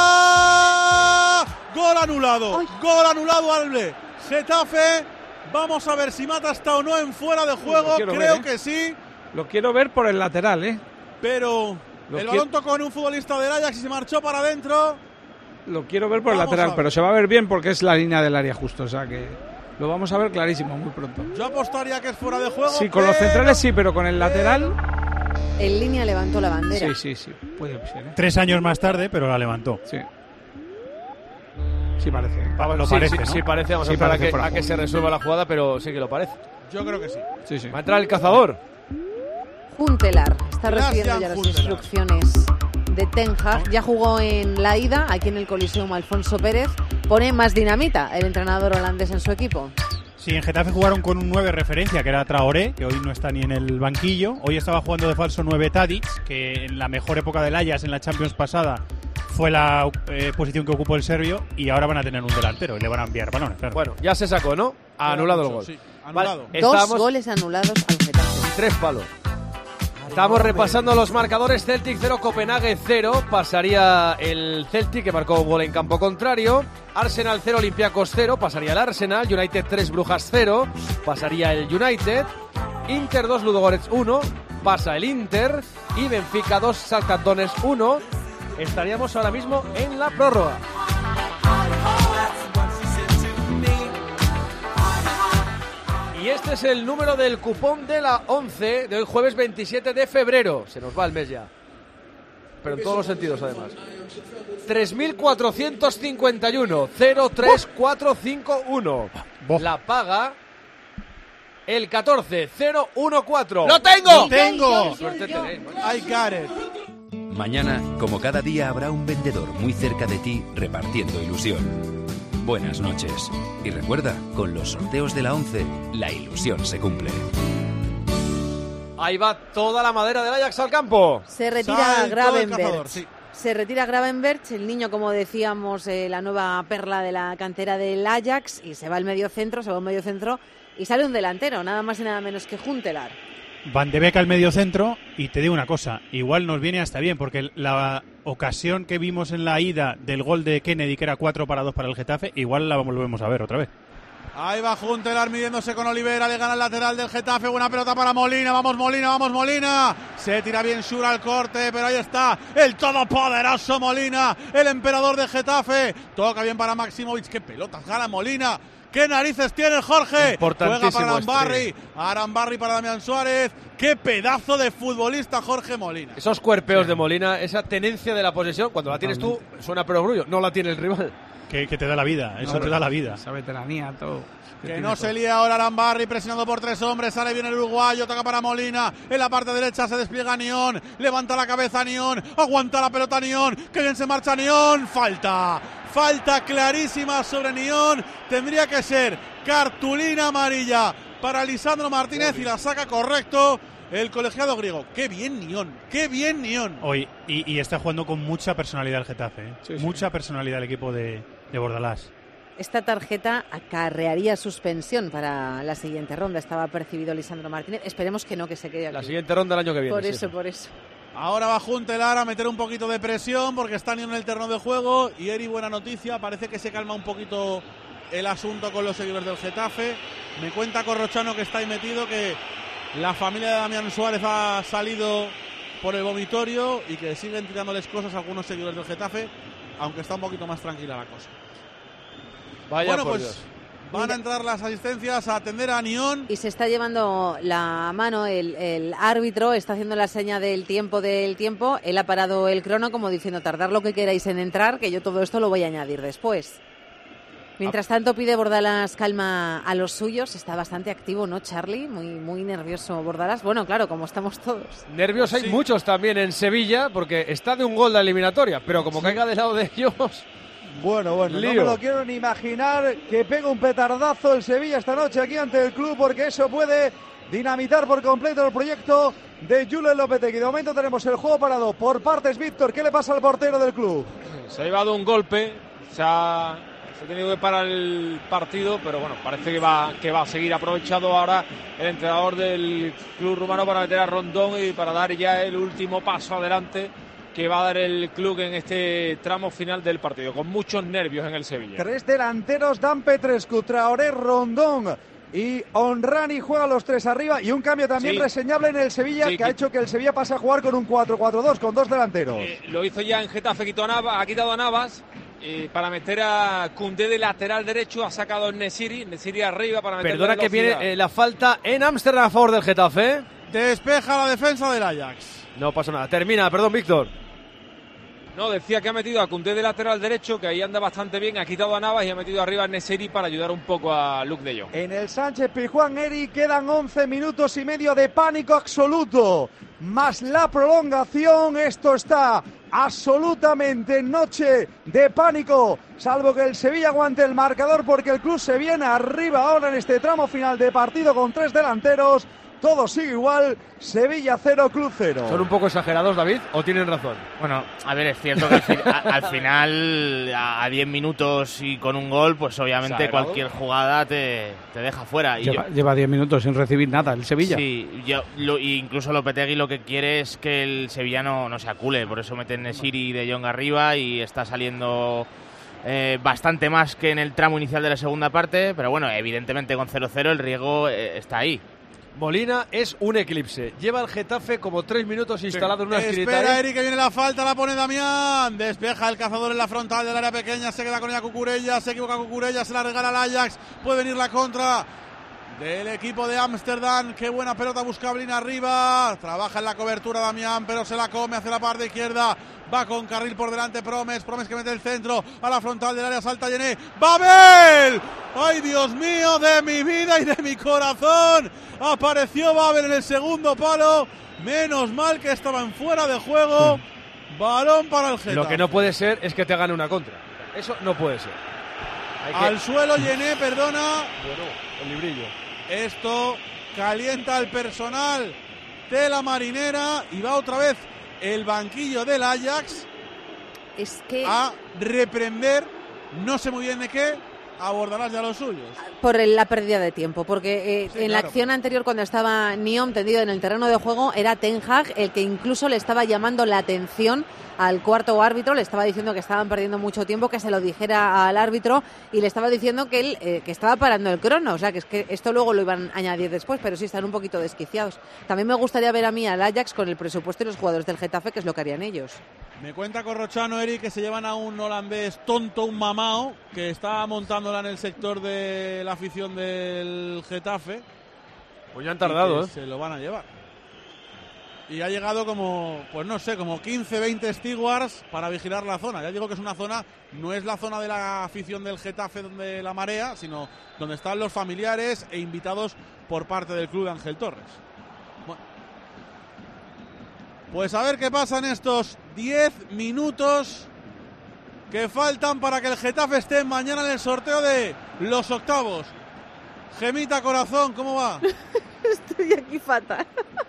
mata! Gol anulado. Ay. Gol anulado al Getafe. Vamos a ver si Mata está o no en fuera de juego. Lo quiero Creo ver, ¿eh? que sí. Lo quiero ver por el lateral, ¿eh? Pero Lo el qui- balón tocó en un futbolista del Ajax y se marchó para adentro. Lo quiero ver por el Vamos a lateral, ver. pero se va a ver bien porque es la línea del área justo. O sea que lo vamos a ver clarísimo muy pronto. Yo apostaría que es fuera de juego. Sí, con los pero- centrales sí, pero con el lateral. En línea levantó la bandera. Sí, sí, sí. Puede ser, ¿eh? Tres años más tarde, pero la levantó. Sí. Sí, parece. ¿eh? Lo Sí, parece, sí, ¿no? sí parece. Vamos Sí a esperar a parece que, fuera a de que juego. se resuelva la jugada, pero sí que lo parece. Yo creo que sí. Sí, sí. Va a entrar el cazador. Juntelar está recibiendo Gracias, ya las Juntelar. instrucciones de Ten Hag. Ya jugó en la ida, aquí en el Coliseum Alfonso Pérez. Pone más dinamita el entrenador holandés en su equipo. Sí, en Getafe jugaron con un nueve referencia, que era Traoré, que hoy no está ni en el banquillo. Hoy estaba jugando de falso nueve Tadic, que en la mejor época del Ajax en la Champions pasada fue la eh, posición que ocupó el serbio, y ahora van a tener un delantero y le van a enviar balones, claro. Bueno, ya se sacó, ¿no? Ha anulado el gol. Sí, anulado. Vale, Dos estábamos- goles anulados al Getafe. Tres palos. Estamos repasando los marcadores. Celtic cero, Copenhague cero. Pasaría el Celtic, que marcó un gol en campo contrario. Arsenal cero, Olympiacos cero. Pasaría el Arsenal. United tres, Brujas cero. Pasaría el United. Inter dos, Ludogorets uno. Pasa el Inter. Y Benfica dos, Shakhtar Donetsk uno. Estaríamos ahora mismo en la prórroga. Y este es el número del cupón de la once de hoy jueves veintisiete de febrero. Se nos va el mes ya. Pero en todos los sentidos, además. tres mil cuatrocientos cincuenta y uno, cero tres cuatro cinco uno. La paga el catorce cero uno cuatro. ¡Lo tengo! ¡Lo tengo! Suerte tenéis. I got it. Mañana, como cada día, habrá un vendedor muy cerca de ti repartiendo ilusión. Buenas noches. Y recuerda, con los sorteos de la once, la ilusión se cumple. Ahí va toda la madera del Ajax al campo. Se retira Gravenberch. Sí. Se retira Gravenberch, el niño, como decíamos, eh, la nueva perla de la cantera del Ajax, y se va al medio centro, se va al medio centro y sale un delantero, nada más y nada menos que Huntelaar. Van de Beek al medio centro, y te digo una cosa, igual nos viene hasta bien, porque la ocasión que vimos en la ida del gol de Kennedy, que era cuatro para dos para el Getafe, igual la volvemos a ver otra vez. Ahí va Huntelaar midiéndose con Olivera, le gana el lateral del Getafe, buena pelota para Molina, vamos Molina, vamos Molina, se tira bien Shura al corte, pero ahí está el todopoderoso Molina, el emperador de Getafe, toca bien para Maximovic, qué pelotas gana Molina, qué narices tiene Jorge, juega para Arambarri, Arambarri para Damián Suárez, qué pedazo de futbolista Jorge Molina. Esos cuerpeos sí. de Molina, esa tenencia de la posesión, cuando la tienes tú, suena perogrullo, no la tiene el rival. Que, que te da la vida, eso no, te da la vida. Esa veteranía, todo. Que no se lía ahora Arambarri, presionando por tres hombres, sale bien el uruguayo, toca para Molina, en la parte derecha se despliega Nión, levanta la cabeza Nión, aguanta la pelota Nión, que bien se marcha Nión, falta, falta clarísima sobre Nión, tendría que ser cartulina amarilla para Lisandro Martínez y la saca correcto el colegiado griego. Qué bien Nión, qué bien Nión. Hoy, y, y está jugando con mucha personalidad el Getafe, ¿eh? sí, sí. mucha personalidad el equipo de, de Bordalás. Esta tarjeta acarrearía suspensión para la siguiente ronda. Estaba percibido Lisandro Martínez. Esperemos que no, que se quede aquí. La siguiente ronda el año que viene. Por sí. eso, por eso. Ahora va Huntelaar a meter un poquito de presión porque está Nión en el terreno de juego. Y Eri, buena noticia, parece que se calma un poquito el asunto con los seguidores del Getafe. Me cuenta Corrochano, que está ahí metido, que la familia de Damián Suárez ha salido por el vomitorio y que siguen tirándoles cosas a algunos seguidores del Getafe, aunque está un poquito más tranquila la cosa. Vaya, bueno, por pues Dios. Van a entrar las asistencias a atender a Nión. Y se está llevando la mano el, el árbitro, está haciendo la seña del tiempo del tiempo. Él ha parado el crono como diciendo, tardar lo que queráis en entrar, que yo todo esto lo voy a añadir después. Mientras tanto pide Bordalás calma a los suyos. Está bastante activo, ¿no, Charlie? Muy, muy nervioso Bordalás. Bueno, claro, como estamos todos. Nervios hay sí. muchos también en Sevilla, porque está de un gol de eliminatoria, pero como sí. caiga del lado de ellos... Bueno, bueno, Lío. no me lo quiero ni imaginar que pega un petardazo el Sevilla esta noche aquí ante el club, porque eso puede dinamitar por completo el proyecto de Julen Lopetegui. De momento tenemos el juego parado por partes. Víctor, ¿qué le pasa al portero del club? Se ha llevado un golpe, se ha, se ha tenido que parar el partido, pero bueno, parece que va, que va a seguir. Aprovechado ahora el entrenador del club rumano para meter a Rondón y para dar ya el último paso adelante que va a dar el club en este tramo final del partido, con muchos nervios en el Sevilla. Tres delanteros, Dan Petrescu, Traoré, Rondón y Honrani juegan los tres arriba, y un cambio también sí. reseñable en el Sevilla, sí, que, que ha hecho que el Sevilla pase a jugar con un cuatro cuatro dos, con dos delanteros. Eh, lo hizo ya en Getafe, quitó a Navas, ha quitado a Navas eh, para meter a Koundé de lateral derecho, ha sacado a Nesiri, Nesiri arriba para meter. Perdona que viene eh, la falta en Ámsterdam a favor del Getafe. Despeja la defensa del Ajax. No pasa nada, termina, perdón Víctor. No, decía que ha metido a Koundé de lateral derecho, que ahí anda bastante bien, ha quitado a Navas y ha metido arriba a Nesiri para ayudar un poco a Luke de Jong. En el Sánchez Pizjuán, Eri, quedan once minutos y medio de pánico absoluto, más la prolongación. Esto está absolutamente en noche de pánico, salvo que el Sevilla aguante el marcador, porque el club se viene arriba ahora en este tramo final de partido con tres delanteros. Todo sigue igual, Sevilla cero, Club cero. ¿Son un poco exagerados, David, o tienen razón? Bueno, a ver, es cierto que al, fi- a, al final, a diez minutos y con un gol, pues obviamente ¿Exagerado? Cualquier jugada te, te deja fuera. Y lleva, yo, lleva diez minutos sin recibir nada el Sevilla. Sí, yo, lo, incluso Lopetegui lo que quiere es que el Sevilla no, no se acule, por eso meten Nesiri y De Jong arriba y está saliendo... Eh, bastante más que en el tramo inicial de la segunda parte, pero bueno, evidentemente con cero cero el riesgo eh, está ahí. Molina es un eclipse. Lleva el Getafe como tres minutos instalado sí. en una esquinita. Espera, Eric, que viene la falta, la pone Damián. Despeja el cazador en la frontal del área pequeña. Se queda con ella Cucurella. Se equivoca Cucurella, se la regala al Ajax. Puede venir la contra del equipo de Ámsterdam. Qué buena pelota busca Blin arriba. Trabaja en la cobertura Damián, pero se la come hacia la parte izquierda. Va con carril por delante Promes. Promes que mete el centro a la frontal del área. Salta Yené. ¡Babel! ¡Ay, Dios mío! De mi vida y de mi corazón. Apareció Babel en el segundo palo. Menos mal que estaban fuera de juego. Balón para el Getafe. Lo que no puede ser es que te gane una contra. Eso no puede ser. Hay que... Al suelo Yené, perdona. Bueno, el librillo. Esto calienta al personal de la Marinera y va otra vez el banquillo del Ajax es que... a reprender, no sé muy bien de qué, abordarás ya los suyos. Por el, la pérdida de tiempo, porque eh, sí, en claro. la acción anterior, cuando estaba Nyom tendido en el terreno de juego, era Ten Hag el que incluso le estaba llamando la atención al cuarto árbitro, le estaba diciendo que estaban perdiendo mucho tiempo, que se lo dijera al árbitro y le estaba diciendo que él eh, que estaba parando el crono, o sea que es que esto luego lo iban a añadir después, pero sí están un poquito desquiciados. También me gustaría ver a mí al Ajax con el presupuesto y los jugadores del Getafe, que es lo que harían ellos. Me cuenta Corrochano, Eric, que se llevan a un holandés tonto, un mamao, que está montándola en el sector de la afición del Getafe. Pues ya han tardado, ¿eh? Se lo van a llevar. Y ha llegado como, pues no sé, como quince, veinte stewards para vigilar la zona. Ya digo que es una zona, no es la zona de la afición del Getafe donde la marea, sino donde están los familiares e invitados por parte del club de Ángel Torres. Bueno. Pues a ver qué pasa en estos diez minutos que faltan para que el Getafe esté mañana en el sorteo de los octavos. Gemita corazón, ¿cómo va? Estoy aquí fatal.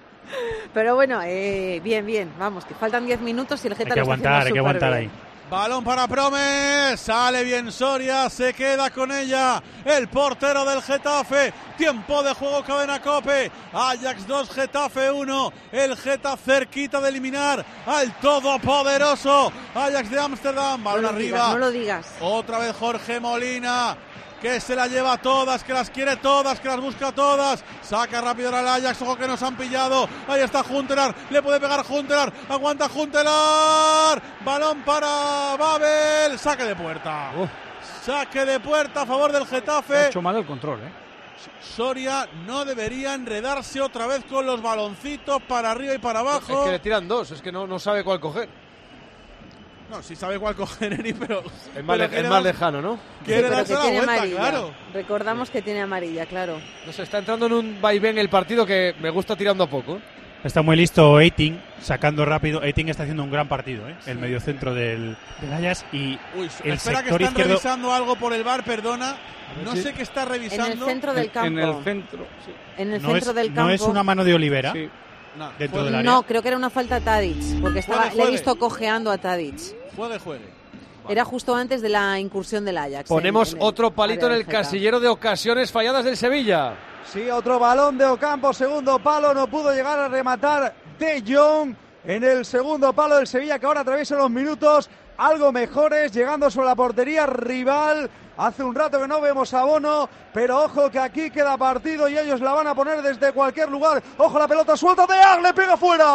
Pero bueno, eh, bien, bien, vamos, que faltan diez minutos y el Getafe hay que aguantar, hay que aguantar ahí. Balón para Promes, sale bien Soria, se queda con ella el portero del Getafe. Tiempo de juego, cadena COPE. Ajax dos, Getafe uno. El Getafe cerquita de eliminar al todopoderoso Ajax de Ámsterdam. Balón no lo arriba. Digas, no lo digas. Otra vez Jorge Molina, que se la lleva todas, que las quiere todas, que las busca todas. Saca rápido al Ajax, ojo que nos han pillado. Ahí está Huntelaar, le puede pegar Huntelaar. Aguanta Huntelaar. Balón para Babel. Saque de puerta. Uh. Saque de puerta a favor del Getafe. Ha hecho mal el control, ¿eh? Soria no debería enredarse otra vez con los baloncitos para arriba y para abajo. Es que le tiran dos, es que no, no sabe cuál coger. No, sí sabe cuál coger, Eri, pero... Es más, le, es más lejano, ¿no? Quiere sí, darse que la tiene vuelta, amarilla. claro. Recordamos que tiene amarilla, claro. No sé, está entrando en un vaivén el partido que me gusta tirando a poco. Está muy listo Eiting, sacando rápido. Eiting está haciendo un gran partido, ¿eh? Sí. El mediocentro del, del Ajax y Uy, el espera, sector que están izquierdo... revisando algo por el bar, perdona. No sí. sé qué está revisando. En el centro del campo. En el centro, sí. En el no centro es, del campo. ¿No es una mano de Olivera? Sí. No, dentro juegue. del área. No, creo que era una falta a Tadic, porque estaba, Juegue, le he juegue. visto cojeando a Tadic. Juegue, juegue. Vale. Era justo antes de la incursión del Ajax. Ponemos en, en el otro palito en el Getafe. casillero de ocasiones falladas del Sevilla. Sí, otro balón de Ocampo, segundo palo, no pudo llegar a rematar De Jong en el segundo palo del Sevilla, que ahora atraviesa los minutos algo mejores, llegando sobre la portería rival. Hace un rato que no vemos a Bono, pero ojo que aquí queda partido y ellos la van a poner desde cualquier lugar. Ojo, la pelota suelta de Ag, le pega fuera.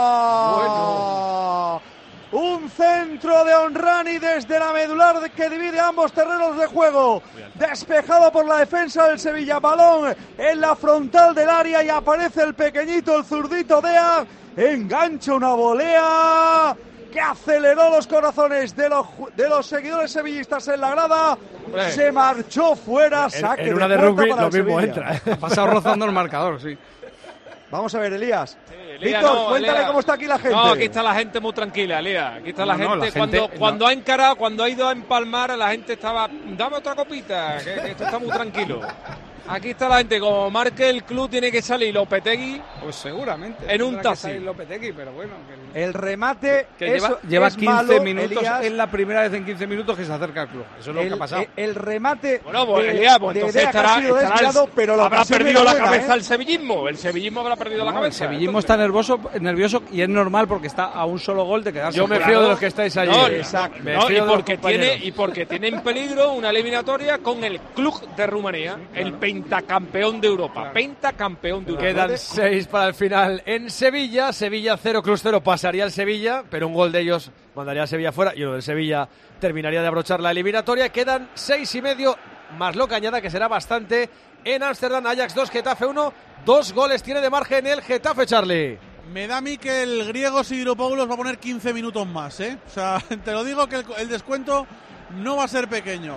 Bueno. Un centro de Onrani desde la medular que divide ambos terrenos de juego. Despejado por la defensa del Sevilla. Balón en la frontal del área y aparece el pequeñito, el zurdito Dea. Engancha una volea que aceleró los corazones de los, de los seguidores sevillistas en la grada. Hombre. Se marchó fuera. Saque En, en una de, de puerta rugby para lo el mismo Sevilla. entra. Ha pasado rozando el marcador, sí. Vamos a ver, Elías. Sí, Lía, Víctor, no, cuéntale Lía. cómo está aquí la gente. No, aquí está la gente muy tranquila, Lía. Aquí está No, la, no, gente, la cuando, gente- cuando no. ha encarado, cuando ha ido a empalmar, la gente estaba, dame otra copita, que, que esto está muy tranquilo. Aquí está la gente, como marque el club tiene que salir Lopetegui. Pues seguramente. En un tendrá que taxi. salir Lopetegui, pero bueno. Que... El remate Que eso lleva, lleva es quince malo, minutos, Elías. es la primera vez en quince minutos que se acerca al club. Eso es lo el, que ha pasado. el- el remate Bueno, pues de- Elías, pues de entonces Dea que ha estará, sido estará el- desviado, pero la habrá ocasión perdido era la buena, cabeza ¿eh? el sevillismo. El sevillismo habrá perdido la No, cabeza. el sevillismo entonces. está nervioso, nervioso y es normal porque está a un solo gol de quedarse. Yo me fuera. fío de los que estáis allí. No, Exacto. Me no, fío y de los porque compañeros. tiene y porque tiene en peligro una eliminatoria con el club de Rumanía, el pentacampeón de Europa, pentacampeón de Europa. Quedan seis para el final en Sevilla. Sevilla cero, Club cero. Pasaría el Sevilla, pero un gol de ellos mandaría a Sevilla fuera y uno del Sevilla terminaría de abrochar la eliminatoria. Quedan seis y medio, más lo que añada, que será bastante en Ámsterdam. Ajax dos, Getafe uno. Dos goles tiene de margen el Getafe, Charlie. Me da a mí que el griego Sidiropoulos va a poner quince minutos más, ¿eh? O sea, te lo digo que el, el descuento no va a ser pequeño.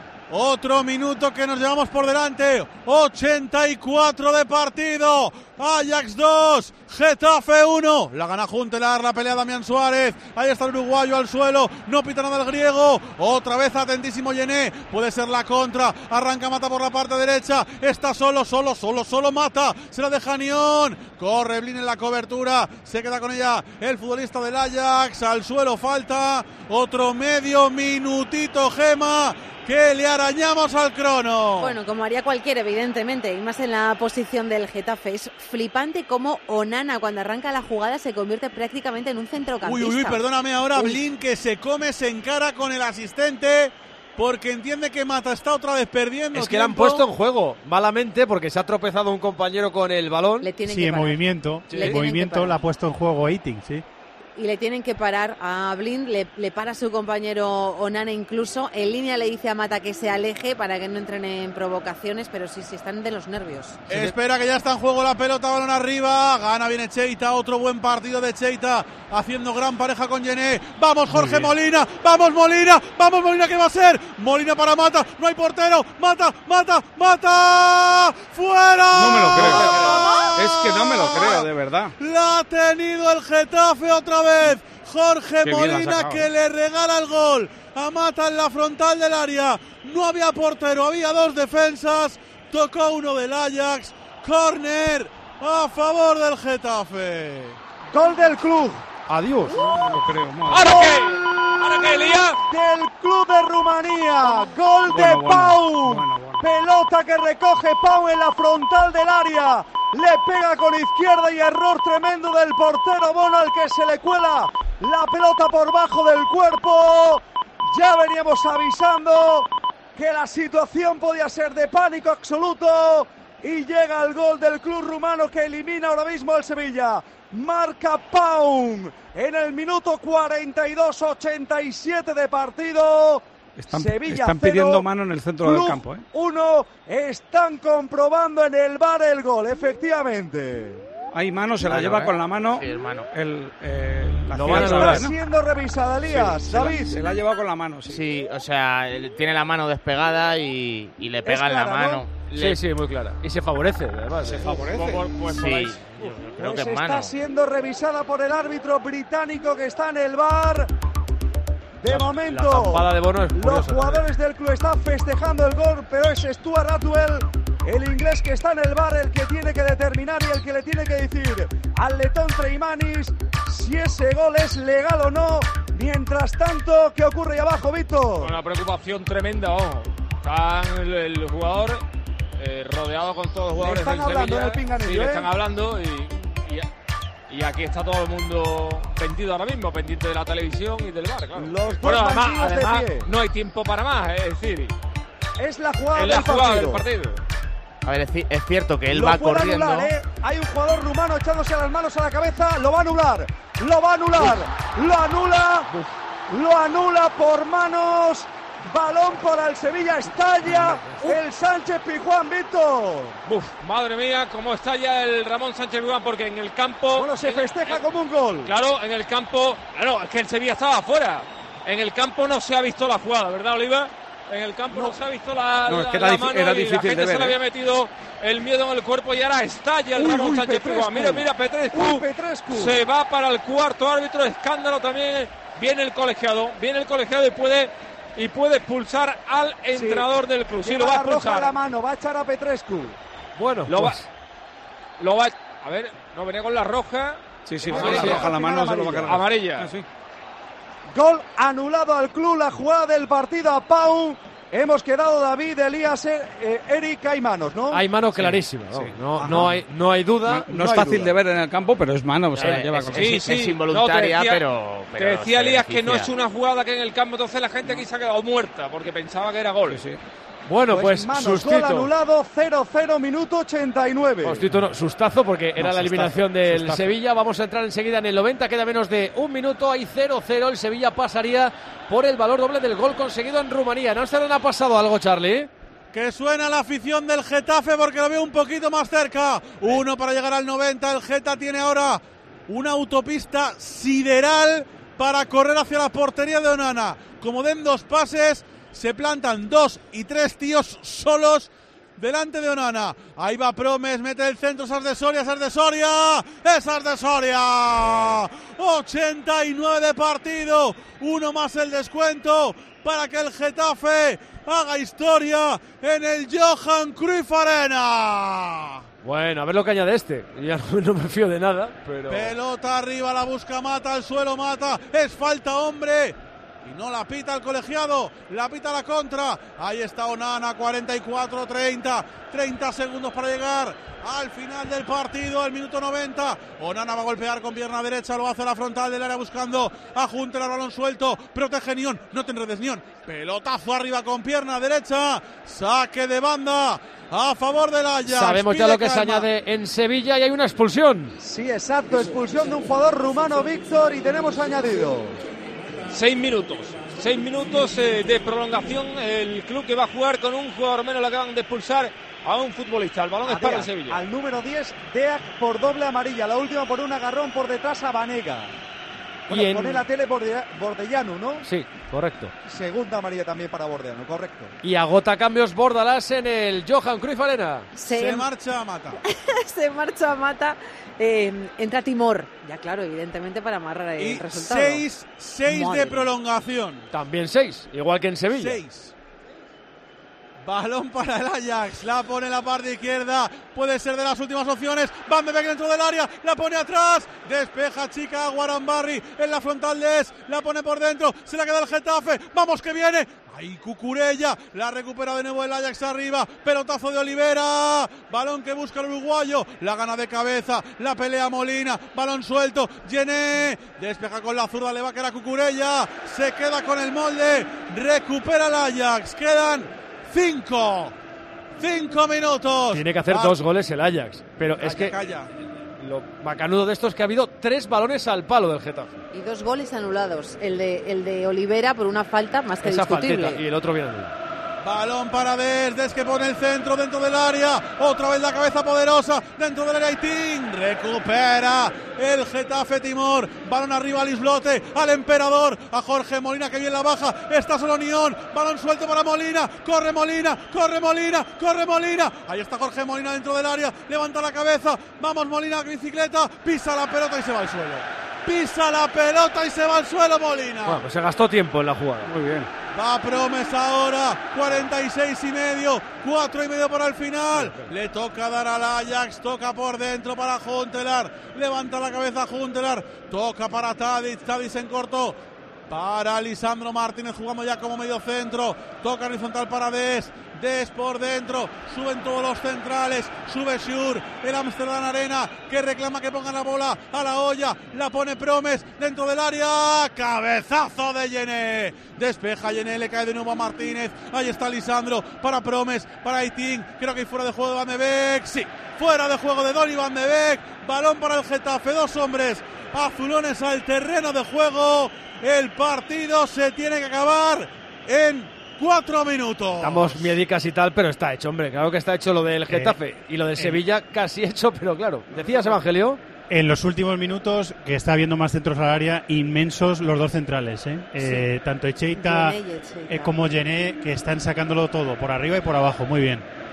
Otro minuto que nos llevamos por delante. ochenta y cuatro de partido. Ajax dos, Getafe uno. La gana Juntelar, la pelea Damián Suárez. Ahí está el uruguayo al suelo. No pita nada el griego. Otra vez atentísimo Yené. Puede ser la contra. Arranca Mata por la parte derecha. Está solo, solo, solo, solo Mata. Se la deja Nión. Corre Blin en la cobertura. Se queda con ella el futbolista del Ajax. Al suelo falta. Otro medio minutito, Gema, que le arañamos al crono. Bueno, como haría cualquiera, evidentemente, y más en la posición del Getafe. Es flipante cómo Onana, cuando arranca la jugada, se convierte prácticamente en un centrocampista. Uy, uy, uy, perdóname ahora, uy. Blin, que se come, se encara con el asistente, porque entiende que Mata está otra vez perdiendo Es que tiempo. le han puesto en juego, malamente, porque se ha tropezado un compañero con el balón. Le tienen sí, que en parar. movimiento. Le En movimiento la ha puesto en juego Eiting, sí. Y le tienen que parar a Blind, le, le para su compañero Onana incluso. En línea le dice a Mata que se aleje para que no entren en provocaciones, pero sí, sí están de los nervios. Espera que ya está en juego la pelota, balón arriba, gana bien Cheita, otro buen partido de Cheita, haciendo gran pareja con Yené. Vamos Jorge Molina, vamos Molina, vamos Molina, ¿qué va a ser? Molina para Mata, no hay portero, Mata, Mata, Mata, ¡fuera! No me lo creo. Es que no me lo creo, de verdad. La ha tenido el Getafe otra vez. Jorge Qué bien la ha Molina, sacado. que le regala el gol a Mata en la frontal del área. No había portero, había dos defensas. Tocó uno del Ajax. Córner a favor del Getafe. Gol del club. Adiós. No me lo creo. madre. ¿Ahora qué? ¿Ahora qué, Elías? Del club de Rumanía. Gol Bueno, de bueno, Pau. bueno, bueno. Pelota que recoge Pau en la frontal del área. Le pega con izquierda y error tremendo del portero Bono, al que se le cuela la pelota por bajo del cuerpo. Ya veníamos avisando que la situación podía ser de pánico absoluto. Y llega el gol del club rumano, que elimina ahora mismo al Sevilla. Marca Pau en el minuto cuarenta y dos, ochenta y siete de partido. Están, Sevilla están cero, pidiendo mano en el centro Club del campo, ¿eh? uno, están comprobando en el V A R el gol, efectivamente. Hay mano, se la Claro, lleva ¿eh? con la mano. Sí, hermano. El, eh, la Lo fiera van a esa, anular, Está ¿no? siendo revisada, Elías, Sí, se la- David. Se la ha llevado con la mano, sí. Sí, o sea, él tiene la mano despegada y, y le pega en la clara, mano. ¿no? Le- Sí, sí, muy clara. Y se favorece, además. Se favorece. Pues, pues por ahí. Sí, yo creo Pues que es está mano. siendo revisada por el árbitro británico que está en el V A R. De La momento, zampada de Bono es los curiosa. jugadores del club están festejando el gol, pero es Stuart Atwell, el inglés que está en el V A R, el que tiene que determinar y el que le tiene que decir al letón Treimanis si ese gol es legal o no. Mientras tanto, ¿qué ocurre ahí abajo, Víctor? Una preocupación tremenda, ojo. Está el, el jugador eh, rodeado con todos los jugadores están del hablando Sevilla. en el pinganillo, Sí, le ¿eh? están hablando y, y, y aquí está todo el mundo pendiente ahora mismo, pendiente de la televisión y del bar, claro. Los dos bueno, además, banquillos de además pie. no hay tiempo para más, es decir, Es la jugada es la del jugada partido. del partido. A ver, es, ci- es cierto que él Lo va puede corriendo. anular, ¿eh? Hay un jugador rumano echándose las manos a la cabeza, lo va a anular, lo va a anular, lo anula, lo anula por manos, balón para el Sevilla, estalla el Sánchez Pizjuán, Víctor. Uf, madre mía, cómo está ya el Ramón Sánchez Pizjuán, porque en el campo... Bueno, se en- festeja en- como un gol. Claro, en el campo... Claro, es que el Sevilla estaba afuera. En el campo no se ha visto la jugada, ¿verdad, Oliva? En el campo no, se ha visto la, No, es la- que era la difí- mano era y difícil la gente de ver, se le había ¿eh? metido el miedo en el cuerpo y ahora estalla el Uy, Ramón uy, Sánchez Petrescu. Pizjuán. Mira, mira, Petrescu. Uy, Petrescu. Se va para el cuarto árbitro, escándalo también. Viene el colegiado, viene el colegiado y puede... Y puede expulsar al entrenador del club. Sí, Lleva lo va a la roja expulsar. a la mano, va a echar a Petrescu. Bueno, Lo va, pues, lo va, a ver, no venía con la roja, Sí, sí, Ah, con la sí, roja en la al mano final se lo va a cargar. amarilla. Ah, sí. Gol anulado al club, la jugada del partido a Pau. Hemos quedado David, Elías, eh, eh, Eric, hay manos, ¿no? hay mano clarísima. sí. No, Ajá. no, hay, no hay duda. No, no es hay fácil duda. de ver en el campo, pero es mano. Se Eh, la lleva es- con es- Sí, es sí. involuntaria, No, te decía- pero, pero Te decía se Elías que no es beneficia. una jugada que en el campo, entonces la gente aquí se ha quedado muerta porque pensaba que era gol. Sí, sí. Bueno, pues, manos, gol sustito. anulado, cero cero, minuto ochenta y nueve. Sustito no, sustazo porque era la sustazo, eliminación del sustazo. Sevilla. Vamos a entrar enseguida en el noventa, queda menos de un minuto, hay cero cero. El Sevilla pasaría por el valor doble del gol conseguido en Rumanía. ¿No se le ha pasado algo, Charlie? Que suena la afición del Getafe porque lo veo un poquito más cerca. Uno para llegar al noventa. El Geta tiene ahora una autopista sideral para correr hacia la portería de Onana. Como den dos pases, se plantan dos y tres tíos solos delante de Onana. Ahí va Promes, mete el centro, Sar de Soria, Sar de Soria, es Sar de Soria. ochenta y nueve de partido, uno más el descuento para que el Getafe haga historia en el Johan Cruyff Arena. Bueno, a ver lo que añade este. Ya no, no me fío de nada, pero... Pelota arriba, la busca Mata, al suelo Mata, es falta, hombre. Y no la pita el colegiado, la pita la contra. Ahí está Onana, cuarenta y cuatro treinta. treinta segundos para llegar al final del partido, el minuto noventa. Onana va a golpear con pierna derecha, lo hace a la frontal del área buscando a Hunter, al balón suelto. Protege Nión, no te enredes Nión. Pelotazo arriba con pierna derecha. Saque de banda a favor del Ajax. Sabemos ya Pide lo que calma. se añade en Sevilla y hay una expulsión. Sí, exacto, expulsión de un jugador rumano, Víctor, y tenemos añadido. Seis minutos, seis minutos eh, de prolongación. El club que va a jugar con un jugador menos le acaban de expulsar a un futbolista. El balón es para el Sevilla. Al número diez, Deac por doble amarilla. La última por un agarrón por detrás a Banega. Bueno, en... pone la tele Borde... Bordellano, ¿no? Sí, correcto. Segunda amarilla también para Bordellano, correcto. Y agota cambios Bordalás en el Johan Cruyff Arena. Se, Se marcha Mata. Se marcha Mata. Eh, entra Timor. Ya claro, evidentemente para amarrar el y resultado. seis, seis de prolongación. También seis, igual que en Sevilla. Seis. Balón para el Ajax, la pone en la parte izquierda, puede ser de las últimas opciones. Van de Beek dentro del área, la pone atrás, despeja chica Guarambarri en la frontal de Es, la pone por dentro, se la queda el Getafe, vamos que viene. Ahí Cucurella, la recupera de nuevo el Ajax arriba, pelotazo de Olivera, balón que busca el uruguayo, la gana de cabeza, la pelea Molina, balón suelto, Yené, despeja con la zurda, le va a quedar a Cucurella, se queda con el molde, recupera el Ajax, quedan cinco, cinco minutos. Tiene que hacer ah. dos goles el Ajax, pero Calla, es que calla. lo bacanudo de esto es que ha habido tres balones al palo del Getafe. Y dos goles anulados. El de, el de Olivera por una falta más que Esa discutible. falteta, y el otro bien anulado. Balón para Des, Des que pone el centro dentro del área, otra vez la cabeza poderosa dentro del área, Aitín, recupera el Getafe Timor, balón arriba al Islote, al Emperador, a Jorge Molina que bien la baja, está solo Nión, balón suelto para Molina, corre Molina, corre Molina, corre Molina, ahí está Jorge Molina dentro del área, levanta la cabeza, vamos Molina, bicicleta, pisa la pelota y se va al suelo. Pisa la pelota y se va al suelo Molina. Bueno, pues se gastó tiempo en la jugada. Muy bien. Va Promes ahora, cuarenta y seis y medio, cuatro y medio para el final. Le toca dar al Ajax, toca por dentro para Huntelaar. Levanta la cabeza Huntelaar, toca para Tadic, Tadic en corto. Para Lisandro Martínez jugando ya como medio centro. Toca horizontal para Des. Des por dentro. Suben todos los centrales. Sube Schur. El Amsterdam Arena que reclama que pongan la bola a la olla. La pone Promes dentro del área. Cabezazo de Yené. Despeja Yené. Le cae de nuevo a Martínez. Ahí está Lisandro para Promes. Para Aitín. Creo que hay fuera de juego de Van de Beek. Sí. Fuera de juego de Donny Van de Beek. Balón para el Getafe. Dos hombres azulones al terreno de juego. El partido se tiene que acabar en cuatro minutos. Estamos miedicas y tal, pero está hecho, hombre. Claro que está hecho lo del Getafe eh, y lo de Sevilla eh. casi hecho, pero claro. ¿Decías, Evangelio? En los últimos minutos, que está habiendo más centros al área, inmensos los dos centrales. ¿eh? Sí. Eh, tanto Echeita eh, como Yené, que están sacándolo todo, por arriba y por abajo. Muy bien.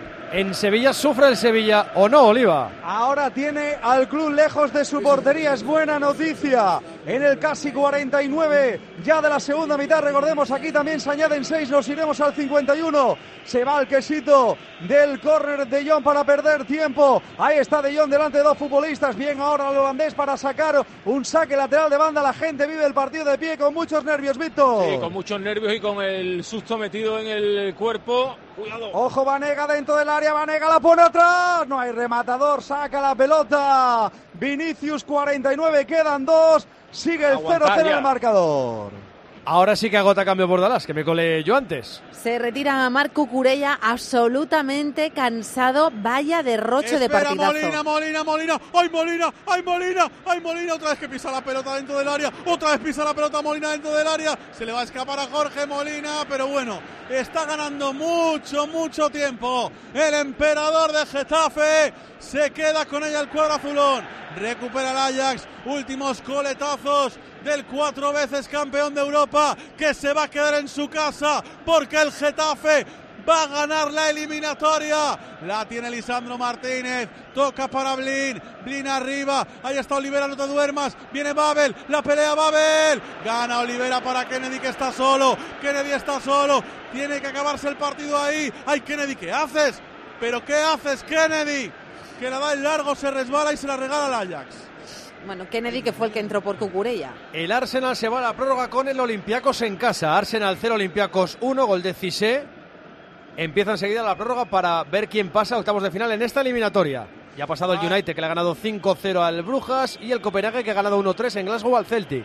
En Sevilla sufre el Sevilla, ¿o no, Oliva? Ahora tiene al club lejos de su portería, es buena noticia. En el casi cuarenta y nueve ya de la segunda mitad, recordemos, aquí también se añaden seis, nos iremos al cincuenta y uno. Se va el quesito del córner de Jong para perder tiempo. Ahí está De Jong delante de dos futbolistas. Bien ahora el holandés para sacar un saque lateral de banda. La gente vive el partido de pie con muchos nervios, Víctor. Sí, con muchos nervios y con el susto metido en el cuerpo. Cuidado. Ojo, Banega dentro del área. Banega la pone atrás. No hay rematador. Saca la pelota. Vinicius cuarenta y nueve. Quedan dos. Sigue el cero cero en el marcador. Ahora sí que agota cambio Bordalás, que me colé yo antes. Se retira Marc Cucurella absolutamente cansado. Vaya derroche Espera, de partidazo. Molina, Molina, Molina. ¡Ay, Molina! ¡Ay, Molina! ¡Ay, Molina! Otra vez que pisa la pelota dentro del área. Otra vez pisa la pelota Molina dentro del área. Se le va a escapar a Jorge Molina, pero bueno, está ganando mucho, mucho tiempo. El emperador de Getafe se queda con ella el cuadro azulón. Recupera el Ajax. Últimos coletazos del cuatro veces campeón de Europa, que se va a quedar en su casa porque el Getafe va a ganar la eliminatoria. La tiene Lisandro Martínez, toca para Blin, Blin arriba, ahí está Olivera, no te duermas, viene Babel, la pelea Babel, gana Olivera para Kennedy, que está solo, Kennedy está solo, tiene que acabarse el partido ahí. Ay, Kennedy, ¿qué haces? ¿Pero qué haces, Kennedy? Que la da en largo, se resbala y se la regala al Ajax. Bueno, Kennedy, que fue el que entró por Cucurella. El Arsenal se va a la prórroga con el Olympiacos en casa. Arsenal cero, Olympiacos uno, gol de Cissé. Empieza enseguida la prórroga para ver quién pasa a octavos de final en esta eliminatoria. Ya ha pasado el United, que le ha ganado cinco cero al Brujas, y el Copenhague, que ha ganado uno tres en Glasgow al Celtic.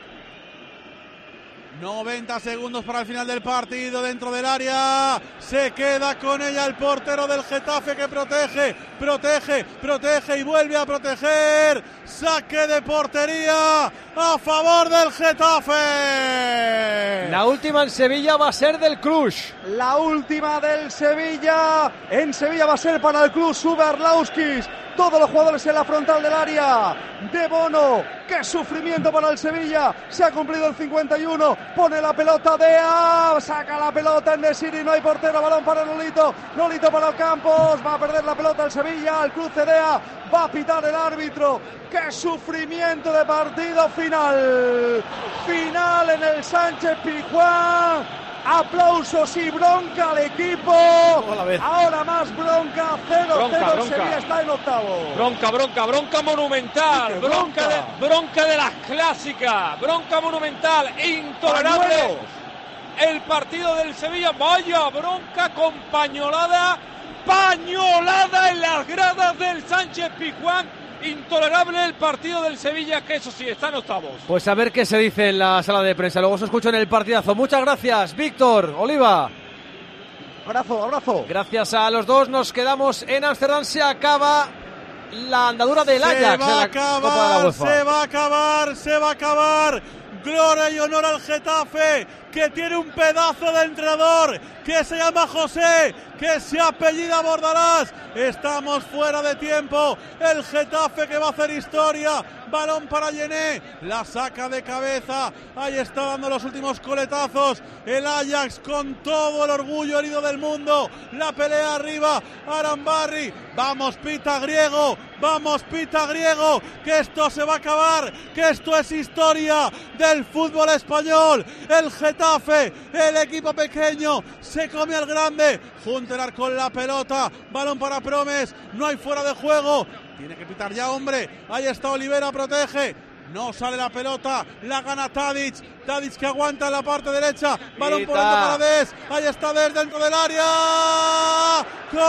noventa segundos para el final del partido dentro del área. Se queda con ella el portero del Getafe, que protege, protege, protege y vuelve a proteger. Saque de portería a favor del Getafe. La última en Sevilla va a ser del Cluj. La última del Sevilla. En Sevilla va a ser para el Cluj. Sube Arlauskis. Todos los jugadores en la frontal del área. De Bono. ¡Qué sufrimiento para el Sevilla! Se ha cumplido el cincuenta y uno. Pone la pelota de A. Saca la pelota en Nesiri. No hay portero. Balón para Nolito. Nolito para los campos. Va a perder la pelota el Sevilla. El Club C D A. Va a pitar el árbitro. ¡Qué sufrimiento de partido final! Final en el Sánchez Pizjuán. Aplausos y bronca al equipo. Ahora más bronca. cero cero. Sevilla está en octavo. Bronca, bronca, bronca monumental. Bronca, bronca, de, bronca de las clásicas. Bronca monumental. Intolerable. Pañuelos. El partido del Sevilla. Vaya bronca con pañolada. Pañolada en las gradas del Sánchez Pizjuán. Intolerable el partido del Sevilla, que eso sí, está en octavos. Pues a ver qué se dice en la sala de prensa. Luego os escucho en el partidazo. Muchas gracias, Víctor, Oliva. Abrazo, abrazo. Gracias a los dos. Nos quedamos en Ámsterdam. Se acaba la andadura del Ajax. Se va a acabar, se va a acabar, se va a acabar. Gloria y honor al Getafe, que tiene un pedazo de entrenador que se llama José, que se apellida Bordalás. Estamos fuera de tiempo. El Getafe, que va a hacer historia. Balón para Yené, la saca de cabeza. Ahí está dando los últimos coletazos el Ajax, con todo el orgullo herido del mundo. La pelea arriba, Arambarri. Vamos, pita griego, vamos, pita griego, que esto se va a acabar, que esto es historia del fútbol español. El Getafe, el equipo pequeño, se come al grande. Juntelar con la pelota, balón para Promes, no hay fuera de juego. Tiene que pitar ya, hombre. Ahí está Olivera, protege. No sale la pelota, la gana Tadic. Tadic, que aguanta en la parte derecha. Balón por dentro para Des. Ahí está Des dentro del área.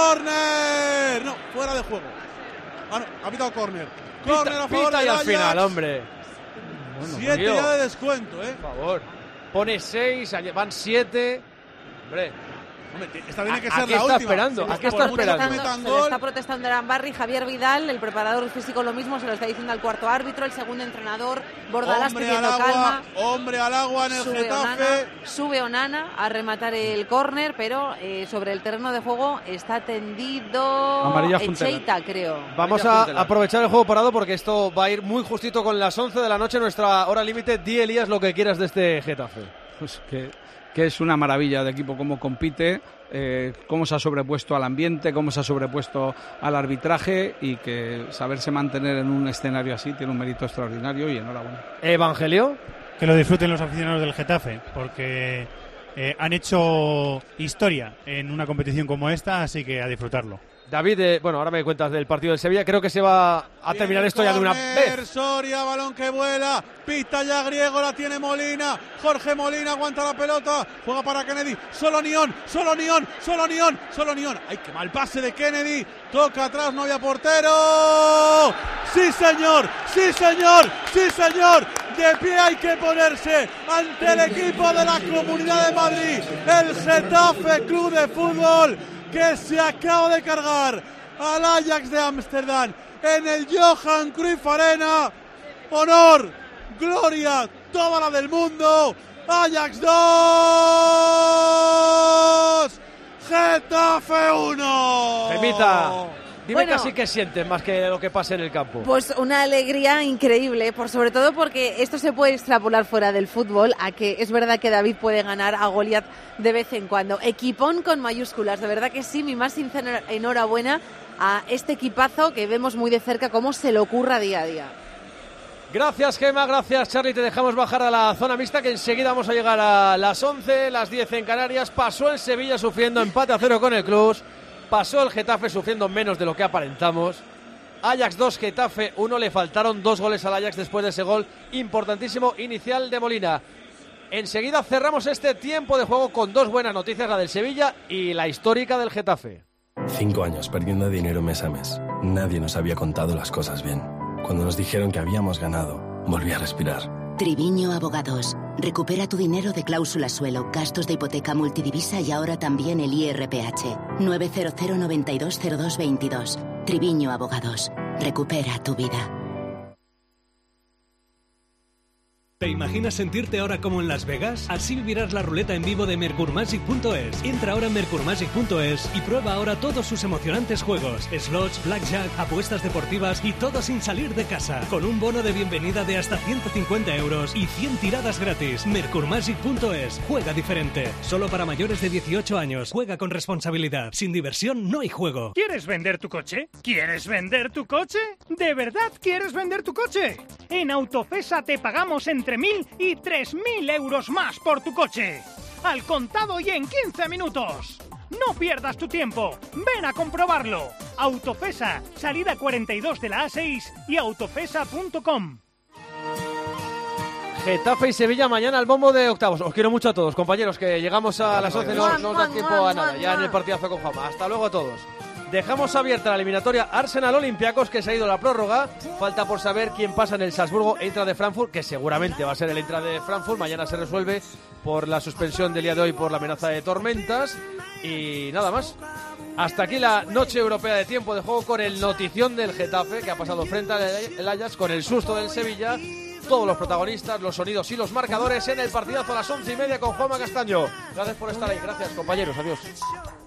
¡Córner! No, fuera de juego. Ah, no, ha pitado córner. Córner a favor pita del y al Ajax. final, hombre. Bueno, siete ya de descuento, ¿eh? Por favor. Pone seis, van siete. Hombre. Hombre, esta tiene que ¿A, ser ¿a qué la está última? esperando? Sí, ¿A qué está esperando? Se le está protestando Arambarri. Javier Vidal, el preparador físico, lo mismo, se lo está diciendo al cuarto árbitro, el segundo entrenador, Bordalás, hombre pidiendo al agua, calma. Hombre al agua en el sube Getafe. Onana, sube Onana a rematar el córner, pero eh, sobre el terreno de juego está tendido Echeita, creo. Vamos a aprovechar el juego parado, porque esto va a ir muy justito con las once de la noche, nuestra hora límite. Di, Elías, lo que quieras de este Getafe. Pues que, que es una maravilla de equipo, cómo compite. Eh, cómo se ha sobrepuesto al ambiente, cómo se ha sobrepuesto al arbitraje, y que saberse mantener en un escenario así tiene un mérito extraordinario, y enhorabuena. Evangelio. Que lo disfruten los aficionados del Getafe, porque eh, han hecho historia en una competición como esta, así que a disfrutarlo. David, eh, bueno, ahora me cuentas del partido del Sevilla. Creo que se va a terminar esto ya de una vez. Soria, balón que vuela, pita ya griego, la tiene Molina. Jorge Molina aguanta la pelota, juega para Kennedy. Solo Nión, solo Nión, solo Nión, solo Nión. ¡Ay, qué mal pase de Kennedy! Toca atrás, no había portero. ¡Sí, señor! ¡Sí, señor! ¡Sí, señor! De pie hay que ponerse ante el equipo de la Comunidad de Madrid, el Getafe Club de Fútbol, que se acaba de cargar al Ajax de Ámsterdam en el Johan Cruyff Arena. Honor, gloria, toda la del mundo. Ajax dos, Getafe uno. Gemita, dime Bueno. casi qué sientes más que lo que pasa en el campo. Pues una alegría increíble, por sobre todo porque esto se puede extrapolar fuera del fútbol, a que es verdad que David puede ganar a Goliat de vez en cuando. Equipón con mayúsculas, de verdad que sí, mi más sincera enhorabuena a este equipazo que vemos muy de cerca cómo se le ocurra día a día. Gracias, Gema, gracias, Charly. Te dejamos bajar a la zona mixta, que enseguida vamos a llegar a las once, las diez en Canarias. Pasó el Sevilla sufriendo empate a cero con el Cluj. Pasó el Getafe sufriendo menos de lo que aparentamos. Ajax dos, Getafe uno. Le faltaron dos goles al Ajax después de ese gol importantísimo inicial de Molina. Enseguida cerramos este tiempo de juego con dos buenas noticias, la del Sevilla y la histórica del Getafe. Cinco años perdiendo dinero mes a mes. Nadie nos había contado las cosas bien. Cuando nos dijeron que habíamos ganado, volví a respirar. Triviño Abogados. Recupera tu dinero de cláusula suelo, gastos de hipoteca multidivisa y ahora también el I R P H. nueve cero cero, noventa y dos, cero dos, veintidós. Triviño Abogados. Recupera tu vida. ¿Te imaginas sentirte ahora como en Las Vegas? Así vivirás la ruleta en vivo de Mercur Magic punto es. Entra ahora en Mercur Magic punto es y prueba ahora todos sus emocionantes juegos, slots, blackjack, apuestas deportivas y todo sin salir de casa. Con un bono de bienvenida de hasta ciento cincuenta euros y cien tiradas gratis. Mercur Magic punto es. Juega diferente. Solo para mayores de dieciocho años. Juega con responsabilidad. Sin diversión no hay juego. ¿Quieres vender tu coche? ¿Quieres vender tu coche? ¿De verdad quieres vender tu coche? En Autofesa te pagamos entre mil y tres mil euros más por tu coche. Al contado y en quince minutos. No pierdas tu tiempo. Ven a comprobarlo. Autofesa, salida cuarenta y dos de la A seis y autofesa punto com. Getafe y Sevilla mañana al bombo de octavos. Os quiero mucho a todos, compañeros, que llegamos a las once, no, no os da tiempo a nada, ya en el partidazo con Juanma. Hasta luego a todos. Dejamos abierta la eliminatoria Arsenal-Olympiacos, que se ha ido la prórroga. Falta por saber quién pasa en el Salzburgo Eintracht de Frankfurt, que seguramente va a ser el Eintracht de Frankfurt. Mañana se resuelve por la suspensión del día de hoy por la amenaza de tormentas. Y nada más. Hasta aquí la noche europea de tiempo de juego con el notición del Getafe, que ha pasado frente al Ajax, con el susto del Sevilla. Todos los protagonistas, los sonidos y los marcadores en el partidazo a las once y media con Juanma Castaño. Gracias por estar ahí, gracias compañeros, adiós.